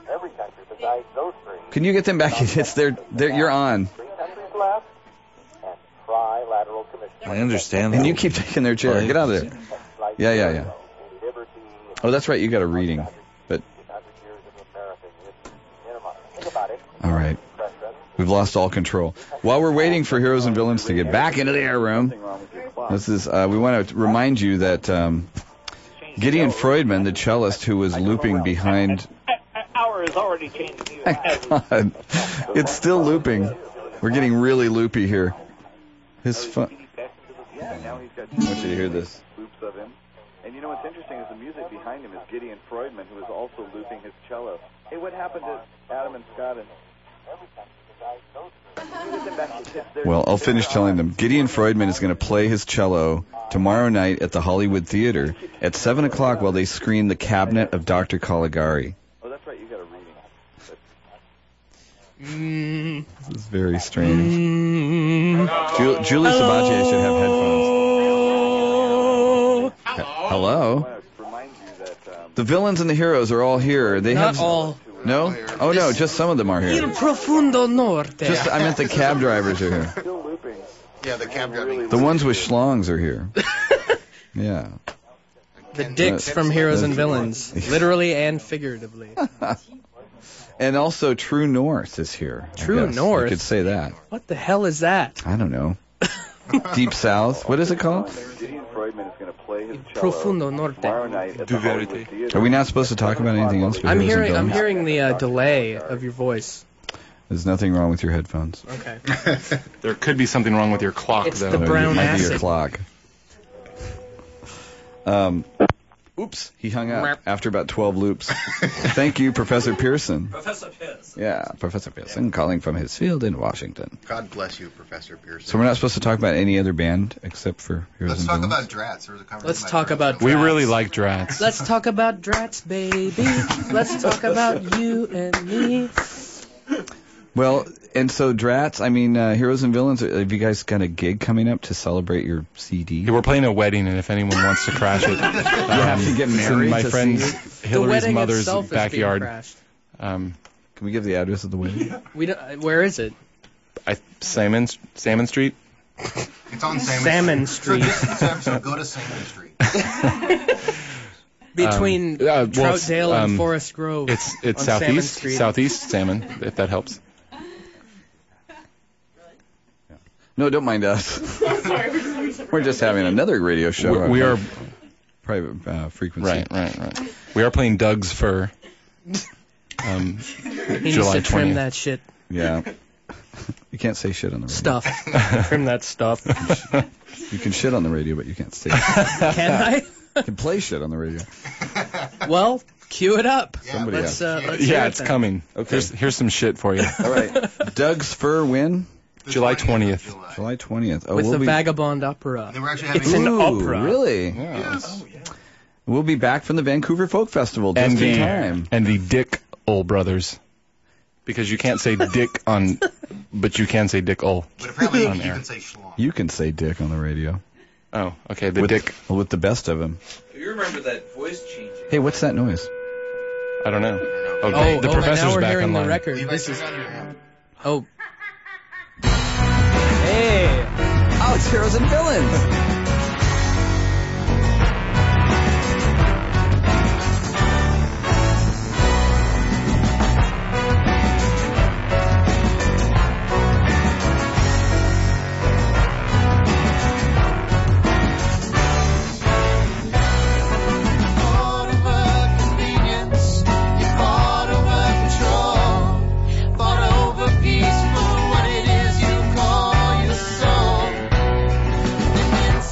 can you get them back? It's their, their, you're on. I understand. And you keep taking their chair. Get out of there. Yeah, yeah, yeah. Oh, that's right. You got a reading. But all right. We've lost all control. While we're waiting for Heroes and Villains to get back into the air room, this is uh, we want to remind you that um, Gideon Freudman, the cellist who was looping behind. Hour is already changing. God, it's still looping. We're getting really loopy here. His fun. I want you to hear this. Loops of him. And you know what's interesting is the music behind him is Gideon Freudman, who is also looping his cello. Hey, what happened to Adam and Scott? And Well, I'll finish telling them. Gideon Freudman is going to play his cello tomorrow night at the Hollywood Theater at seven o'clock while they screen The Cabinet of Doctor Caligari. Oh, that's right. You got a reading. Mm. This is very strange. Mm. Ju- Julie Sabache should have headphones. Hello. The villains and the heroes are all here. They Not have all. No? Oh no, just some of them are here. Il profundo norte. Just I meant the cab drivers are here. Yeah, the cab driving. The ones with schlongs are here. Yeah. The dicks from Heroes and Villains, literally and figuratively. And also True North is here. True North? You could say that. What the hell is that? I don't know. Deep South. What is it called? Gideon Freudman is going to play his cello Profundo Norte. tomorrow night at the Hollywood Theater. Are we not supposed to talk about anything else? I'm hearing I'm hearing the uh, delay of your voice. There's nothing wrong with your headphones. Okay. There could be something wrong with your clock, It's though. the brown it might acid. be your clock. Um, oops, he hung up after about twelve loops. Thank you, Professor Pearson. Professor Pearson. Yeah, Professor Pearson, calling from his field in Washington. God bless you, Professor Pearson. So we're not supposed to talk about any other band except for Heroes Let's and talk Villains? about Drats. There was a conversation Let's talk about We Drats. really like Drats. Let's talk about Drats, baby. Let's talk about you and me. Well, and so Drats, I mean, uh, Heroes and Villains, have you guys got a gig coming up to celebrate your C D? Yeah, we're playing a wedding, and if anyone wants to crash it, um, have to get it's in married my to friend's see The Hillary's wedding mother's itself is being backyard. crashed. Um, Can we give the address of the wedding? We don't, uh, where is it? I, Salmon, Salmon Street. It's on Salmon, Salmon Street. Street. So this episode, go to Salmon Street. Between Um, uh, well, it's, Troutdale and um, Forest Grove. It's it's on Salmon southeast, Street. southeast Salmon, if that helps. No, don't mind us. We're just having another radio show. We, we are private uh, frequency. right, right, right. We are playing Doug's Fur. Um, He needs July to trim twentieth. that shit. Yeah. You can't say shit on the radio. Stuff. Trim that stuff. You can shit on the radio, but you can't say. Can I? You can play shit on the radio. Well, cue it up. Somebody Let's, uh, let's yeah, hear it it's then. coming. Okay. Here's, here's some shit for you. All right. Doug's Fur when? July twentieth. July twentieth. Oh, With we'll the be... Vagabond Opera. They were actually having It's an Ooh, opera. Really? Yes. We'll be back from the Vancouver Folk Festival just And in the, time. and the Dick Ol Brothers. Because you can't say Dick on, but you can say Dick Ol But apparently on you air. can say schlong. You can say dick on the radio. Oh, okay, the with, Dick. With the best of them. You remember that voice Hey, what's that noise? I don't know. Oh, Oh, the oh, professor's now we're back hearing online. the record. This is. Oh. Hey! Oh, it's Heroes and Villains! Peaceful, what it is you call your soul.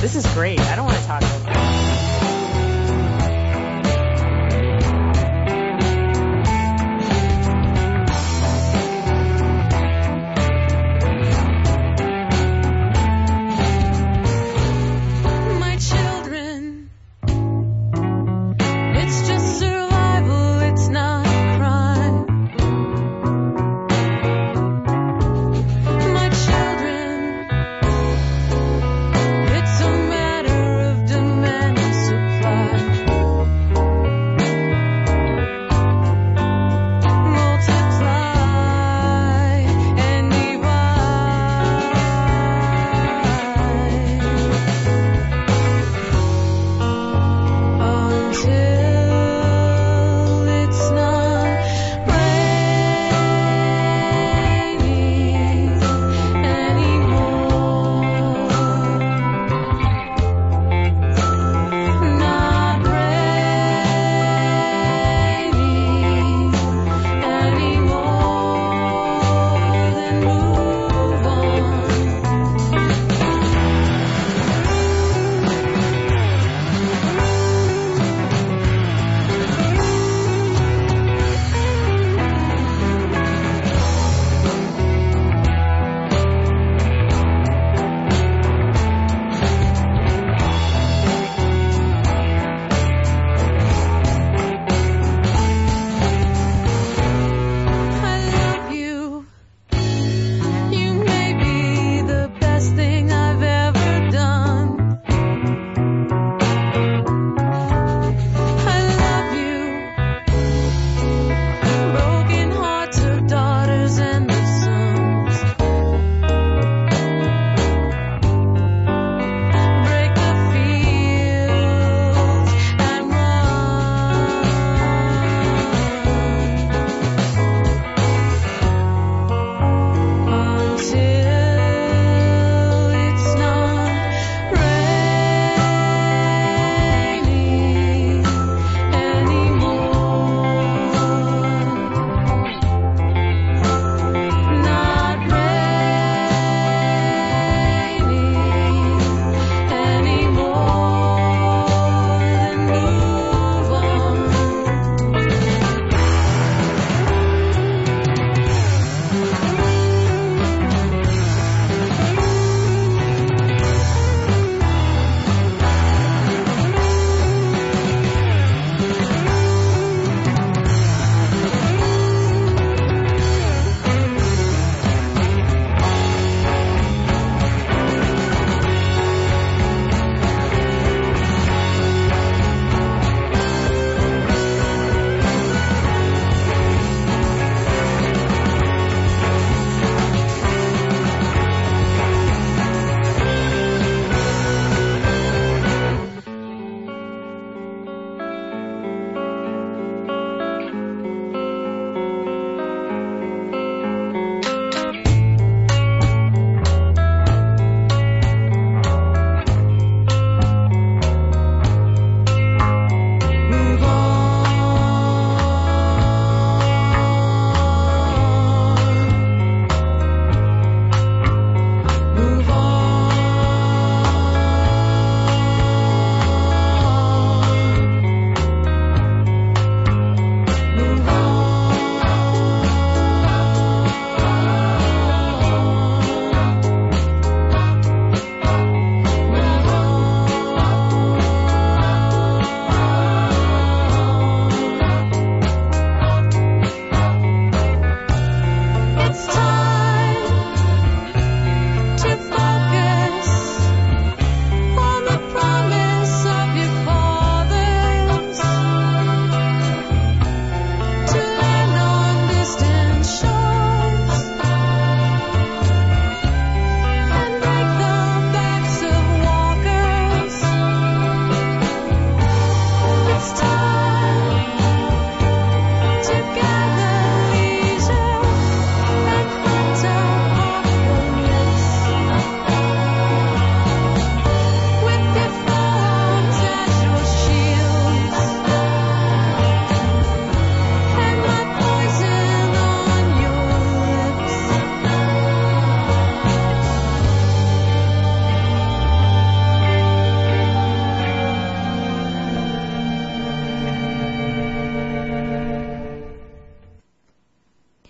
This is great. I don't want to talk about that. It's a matter of demand.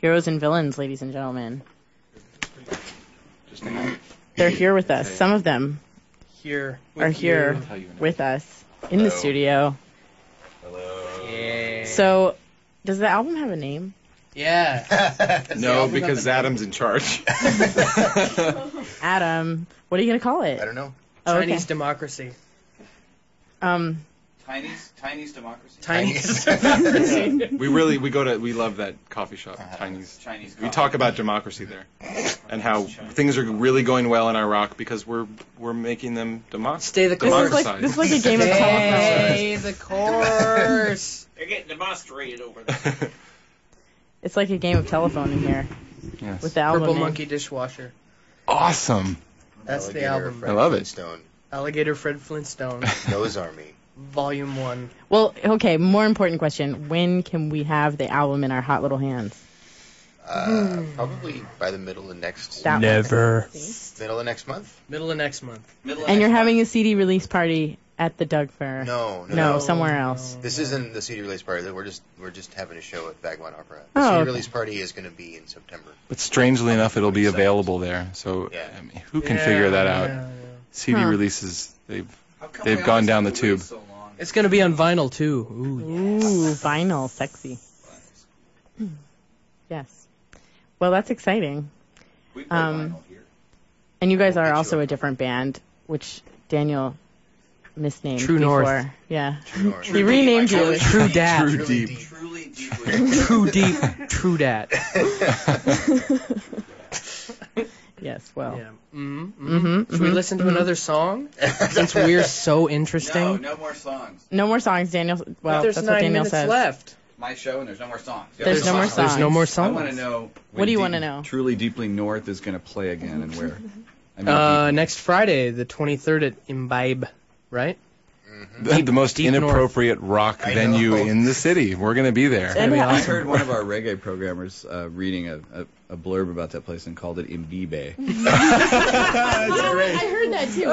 Heroes and villains, ladies and gentlemen. They're here with us. Some of them Here. are with here you. with us in the studio. Yeah. So, does the album have a name? Yeah. No, because Adam's in charge. Adam, what are you going to call it? I don't know. Oh, Chinese okay. democracy. Um, Chinese, Chinese democracy. Chinese democracy. We really we go to we love that coffee shop, Uh-huh. Chinese. Chinese We coffee. talk about democracy there, and how things are really going well in Iraq because we're we're making them demo- Stay the This is democratized. like this is like a game of telephone. Stay the course. They're getting demonstrated over there. It's like a game of telephone in here Yes. with the album Purple name. Monkey Dishwasher. Awesome. That's the Alligator album. Fred I love it. Flintstone. Alligator Fred Flintstone, Nose Army. Volume One. Well, okay. More important question: when can we have the album in our hot little hands? Uh, probably by the middle of next. That Never. Middle of next month. Middle of next month. Middle of And you're next having a C D release party at the Doug Fair. No, no, No, no. somewhere else. This isn't the C D release party. We're just we're just having a show at Vagabond Opera. Oh, The C D okay. release party is going to be in September. But strangely enough, it'll be available there. So Yeah. I mean, who can Yeah, figure that out? yeah, yeah. C D Huh. releases they've How come they've we gone always down the have to wait tube. so long? It's going to be on vinyl, too. Ooh. Ooh, vinyl, sexy. Yes. Well, that's exciting. We play Um, vinyl here. And you guys We'll are get you also a a different band, which Daniel misnamed True before. North. Yeah. True North. He renamed you. True Dat. True deep. Truly, deeply. True Deep. True Dat. Yes, well. Yeah. Mm-hmm. Mhm, Should we mhm, listen to mhm. another song? Since we're so interesting. No, no more songs. No more songs, Daniel. Well, There's that's nine what Daniel minutes says. left. My show, and there's no more songs. There's no more songs. There's no more I songs. want to know. What do you when wanna Deep- know? Truly, deeply north is going to play again, and where? I mean, Uh, next Friday, the twenty-third at Imbibe, right? The, the most Deep North. inappropriate rock I venue know. in the city. We're gonna be there. And be how- I heard one of our reggae programmers uh, reading a, a, a blurb about that place and called it Imbibe. I heard that too.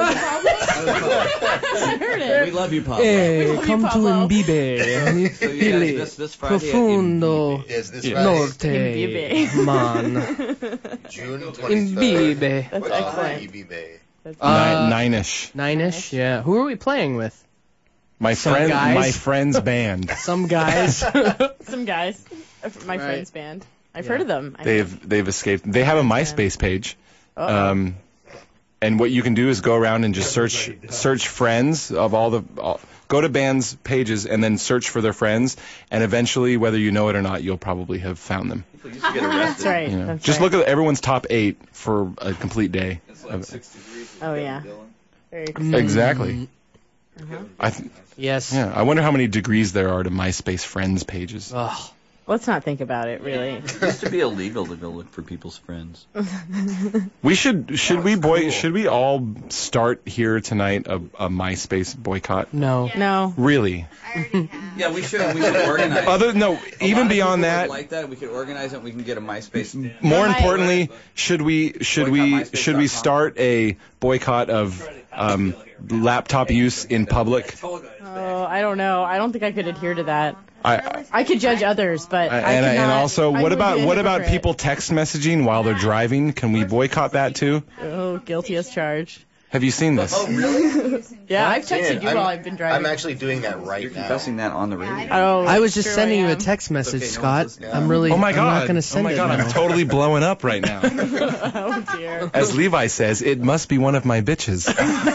I heard it. We love you, Pablo. Hey, Love you, come to Pablo. Imbibe. So you guys, this, this Friday Profundo. at Yes, this Yeah. Friday, Imbibe. Norte. Man. June twenty-third. Imbibe. That's Uh, excellent. Imbibe. That's Uh, Nine, nine-ish. Nine-ish, yeah. Who are we playing with? My some friend, guys. my friend's band. Some guys. Some guys. My Right. friend's band. I've Yeah. heard of them. I They've they've escaped. They have a MySpace page. Uh-oh. Um, and what you can do is go around and just search search friends of all the all, go to bands pages and then search for their friends, and eventually, whether you know it or not, you'll probably have found them. People used to get arrested. That's right. You know, That's just right. look at everyone's top eight for a complete day. It's like of- six degrees. Oh, yeah. Dylan. Very Mm. Exactly. Uh-huh. I th- Yes. yeah. I wonder how many degrees there are to MySpace friends pages. Ugh. Let's not think about it, really. It used to be illegal to go look for people's friends. We should should we boy should we all start here tonight a, a MySpace boycott? No. No. Really? Yeah, we should. We should organize. Other no, A lot even of beyond people would that. like that, we could organize it. We can get a MySpace. More Right. importantly, should we should we Boycott MySpace should we dot com. start a boycott of um, laptop use in public? Oh, I don't know. I don't think I could adhere to that. I, I could judge others, but I and cannot, and also, I what would about be a what about hypocrite. people text messaging while they're driving? Can we boycott that too? Oh, guilty as charged. Have you seen this? Oh, really? Yeah, I've texted Dude, you I'm, while I've been driving. I'm actually doing that right You're now. confessing that on the radio. Oh, I was just sure sending I you a am. text message, okay, no Scott. one's listening. I'm really. Oh my I'm god! not going to Oh send my it god! now. I'm totally blowing up right now. Oh dear. As Levi says, it must be one of my bitches.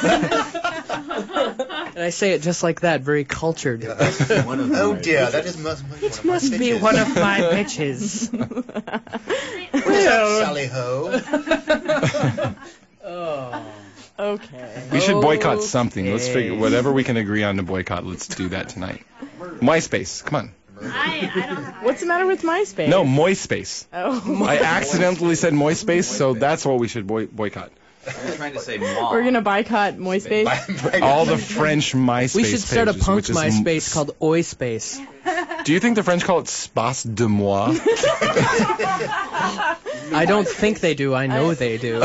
And I say it just like that, very cultured. Oh dear, that just must, It must be one of my bitches. What is up, Sally Ho? Oh. Okay. We should boycott something. Let's Okay. figure whatever we can agree on to boycott. Let's do that tonight. MySpace, come on. What's the matter with MySpace? No, MySpace. Oh. I accidentally said MySpace, so that's what we should boy- boycott. You're trying to say mom. We're gonna boycott MySpace. All the French MySpace We should start a pages, punk which is m- MySpace called Oi Space. Do you think the French call it Space de moi? I don't think they do. I know they do.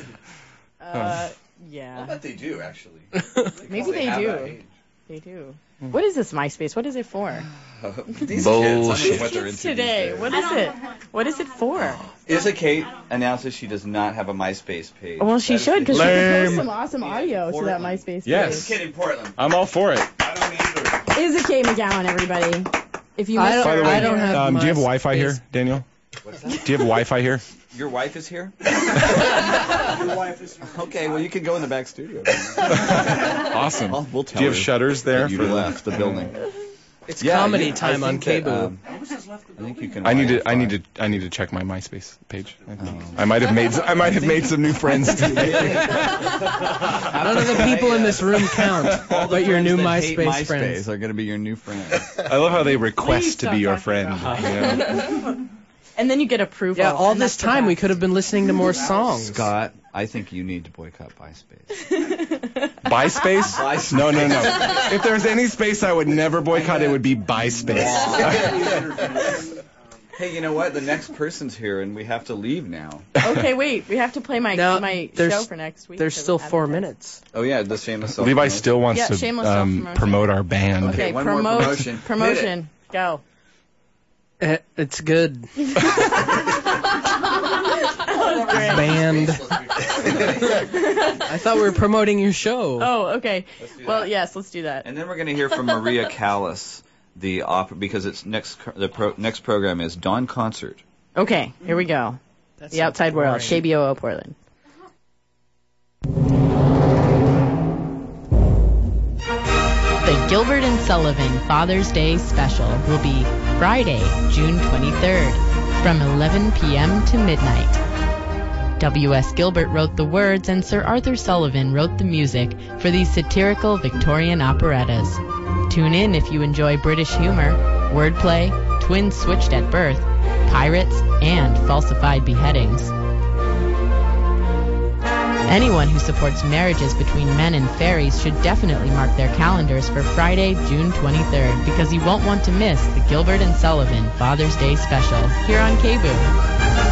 Uh, yeah. I bet they do, actually. Maybe they have do. that age. They do. What is this MySpace? What is it for? These Bullshit. kids, I don't know what they're Kids into today. these days. What is it? What is it for? Isa Kate announces she does not have a MySpace page. Well, she That is should because she the- can post Lame. some awesome audio to that MySpace Yes. page. Kid in Portland. I'm all for it. Is a Kate McGowan, everybody. If you I missed don't- her, By the way, I don't have um, do you have MySpace. Wi-Fi here, Daniel? What's that? Do you have Wi-Fi here? Your wife is here? Okay, well, you can go in the back studio. Awesome. I'll- we'll tell Do you have her shutters there? that you for the- left the building. It's Yeah, comedy you- I time on think that, cable. um, I think you can. I need to. I Wi-Fi. need to. I need to check my MySpace page. I, think. I might have made. I might have made some new friends today. None of the people in this room count, All the but your friends new that hate MySpace MySpace friends. are going to be your new friends. I love how they request to stop be your talking friend. about you know? and then you get approval. Yeah, all and this that's the time we best. could have been listening to more songs. Scott, I think you need to boycott MySpace. Buy space? MySpace. No, no, no. If there's any space I would never boycott, it would be buy space. Hey, you know what? The next person's here, and we have to leave now. Okay, wait. We have to play my Now, my there's- show for next week. There's 'cause still it's four advertised. minutes. Oh yeah, the shameless. Levi self-promotion. still wants Yeah, to shameless um, self-promotion. promote our band. Okay, Okay, one more promote promotion. Hit promotion. Go. Eh, It's good. Great. Band. I thought we were promoting your show. Oh, okay. do Well, that. yes, let's do that. And then we're going to hear from Maria Callas, the opera, because it's next. The pro, next program is Dawn Concert. Okay, here we go. That's The so Outside World, boring. K B O O Portland. The Gilbert and Sullivan Father's Day Special will be Friday, June twenty-third, from eleven p.m. to midnight. W S. Gilbert wrote the words and Sir Arthur Sullivan wrote the music for these satirical Victorian operettas. Tune in if you enjoy British humor, wordplay, twins switched at birth, pirates, and falsified beheadings. Anyone who supports marriages between men and fairies should definitely mark their calendars for Friday, June twenty-third, because you won't want to miss the Gilbert and Sullivan Father's Day Special here on K B O O.